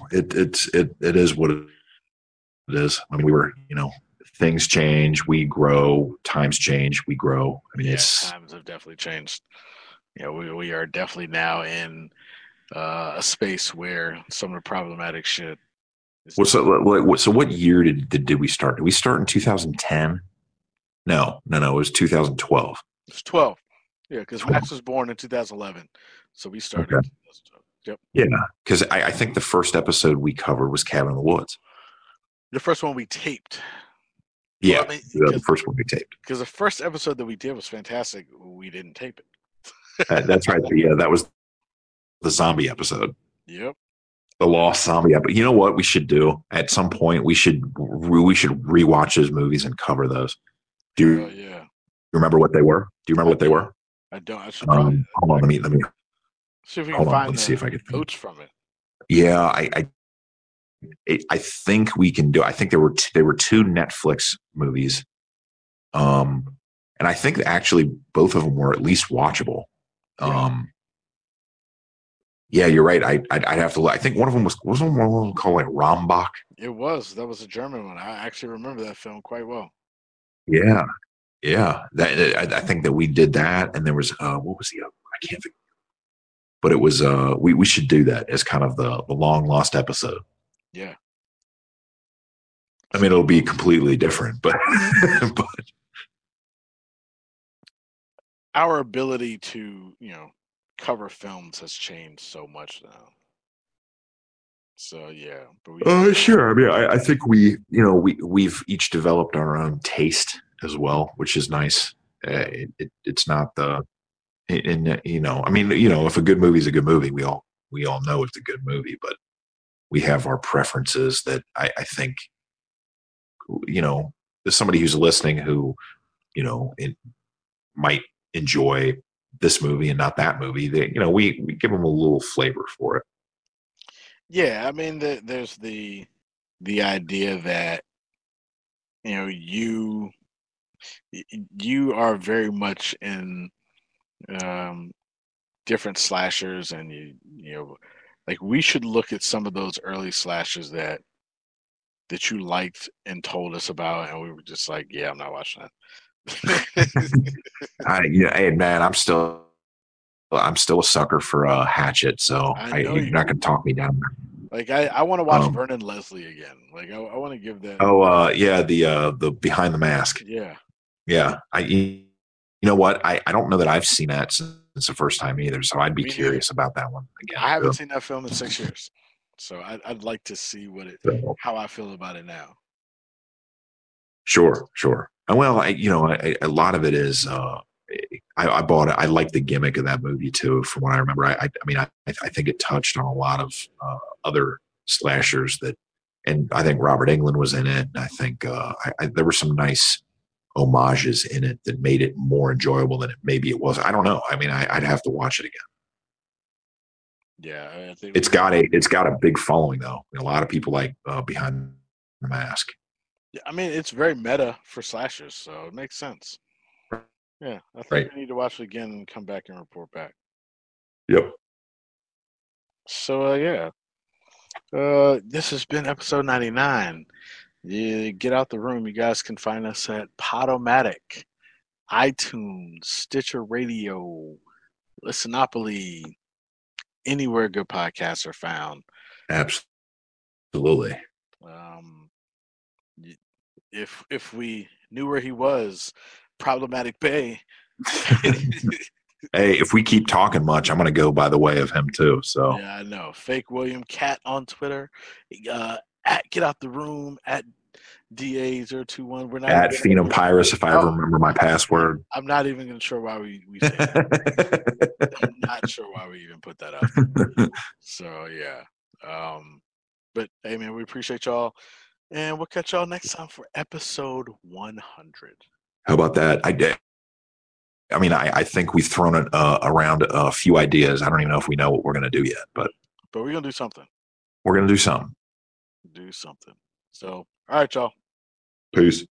it is what it is. I mean, we were, things change, we grow, times change, we grow. I mean, Yeah, it's times have definitely changed. We are definitely now in a space where some of the problematic shit is well, not. so what year did we start? Did we start in 2010? No. It was 2012. It's 12. Yeah, because 12. Max was born in 2011, so we started. Okay. In 2012. Yep. Yeah, because I think the first episode we covered was Cabin in the Woods. The first one we taped. Well, Yeah, I mean, the first one we taped. because the first episode that we did was fantastic. We didn't tape it. That's right. That was the zombie episode. Yep. The lost zombie episode. You know what we should do at some point? We should rewatch those movies and cover those. Do Hell you yeah. remember what they were? Do you remember I what they don't. were? I don't. I should probably Hold on. Let me see if we can hold on. find Let's see if I the can. notes from it. Yeah, I think we can do. I think there were two Netflix movies, and I think actually both of them were at least watchable. Yeah. Yeah, you're right. I'd have to look. I think one of them wasn't one of them called like Rambach. It was. That was a German one. I actually remember that film quite well. Yeah, yeah. I think that we did that, and there was what was the other one? I can't think. But it was we should do that as kind of the long lost episode. Yeah. I mean, it'll be completely different, but but Our ability to, cover films has changed so much now. So yeah, but sure. I mean, I think we've each developed our own taste as well, which is nice. It's not the and I mean, if a good movie is a good movie, we all know it's a good movie, but we have our preferences that I think there's somebody who's listening who it might enjoy this movie and not that movie. We give them a little flavor for it. yeah, I mean, there's the idea that you are very much in um, different slashers, and like we should look at some of those early slashers that you liked and told us about, and we were just like, yeah, I'm not watching that. Hey man, I'm still a sucker for Hatchet, so I know you're you. not gonna talk me down. Like I want to watch Um, Vernon Leslie again. Like I want to give that. yeah, the Behind the Mask. Yeah. Yeah, You know what? I don't know that I've seen that since the first time either. So I'd be Me neither. curious about that one again. I haven't seen that film in 6 years, so I'd like to see So, how I feel about it now. sure. Well, a lot of it is. I bought it. I like the gimmick of that movie too. From what I remember, I mean, I think it touched on a lot of other slashers that, and I think Robert Englund was in it. And I think there were some nice homages in it that made it more enjoyable than maybe it was. I don't know. I mean, I'd have to watch it again. Yeah, I think It's got a big following though. A lot of people like Behind the Mask. Yeah, I mean, it's very meta for slashers, so it makes sense. Yeah, I think Right. we need to watch it again and come back and report back. Yep. So yeah, this has been episode 99. Yeah, get out the room. You guys can find us at Podomatic, iTunes, Stitcher Radio, Listenopoly, anywhere good podcasts are found. Absolutely. If we knew where he was, Problematic Bay. Hey, if we keep talking much, I'm going to go by the way of him too. So Yeah, I know. Fake William Cat on Twitter. At Get Out the Room at DA021. We're not at Phenopyrus, if I ever remember my password. I'm not even sure why we say that. I'm not sure why we even put that up. So yeah. But hey man, we appreciate y'all. And we'll catch y'all next time for episode 100. How about that? I mean, I think we've thrown it around a few ideas. I don't even know if we know what we're going to do yet, but we're going to do something. We're going to do something. So, all right, y'all. Peace.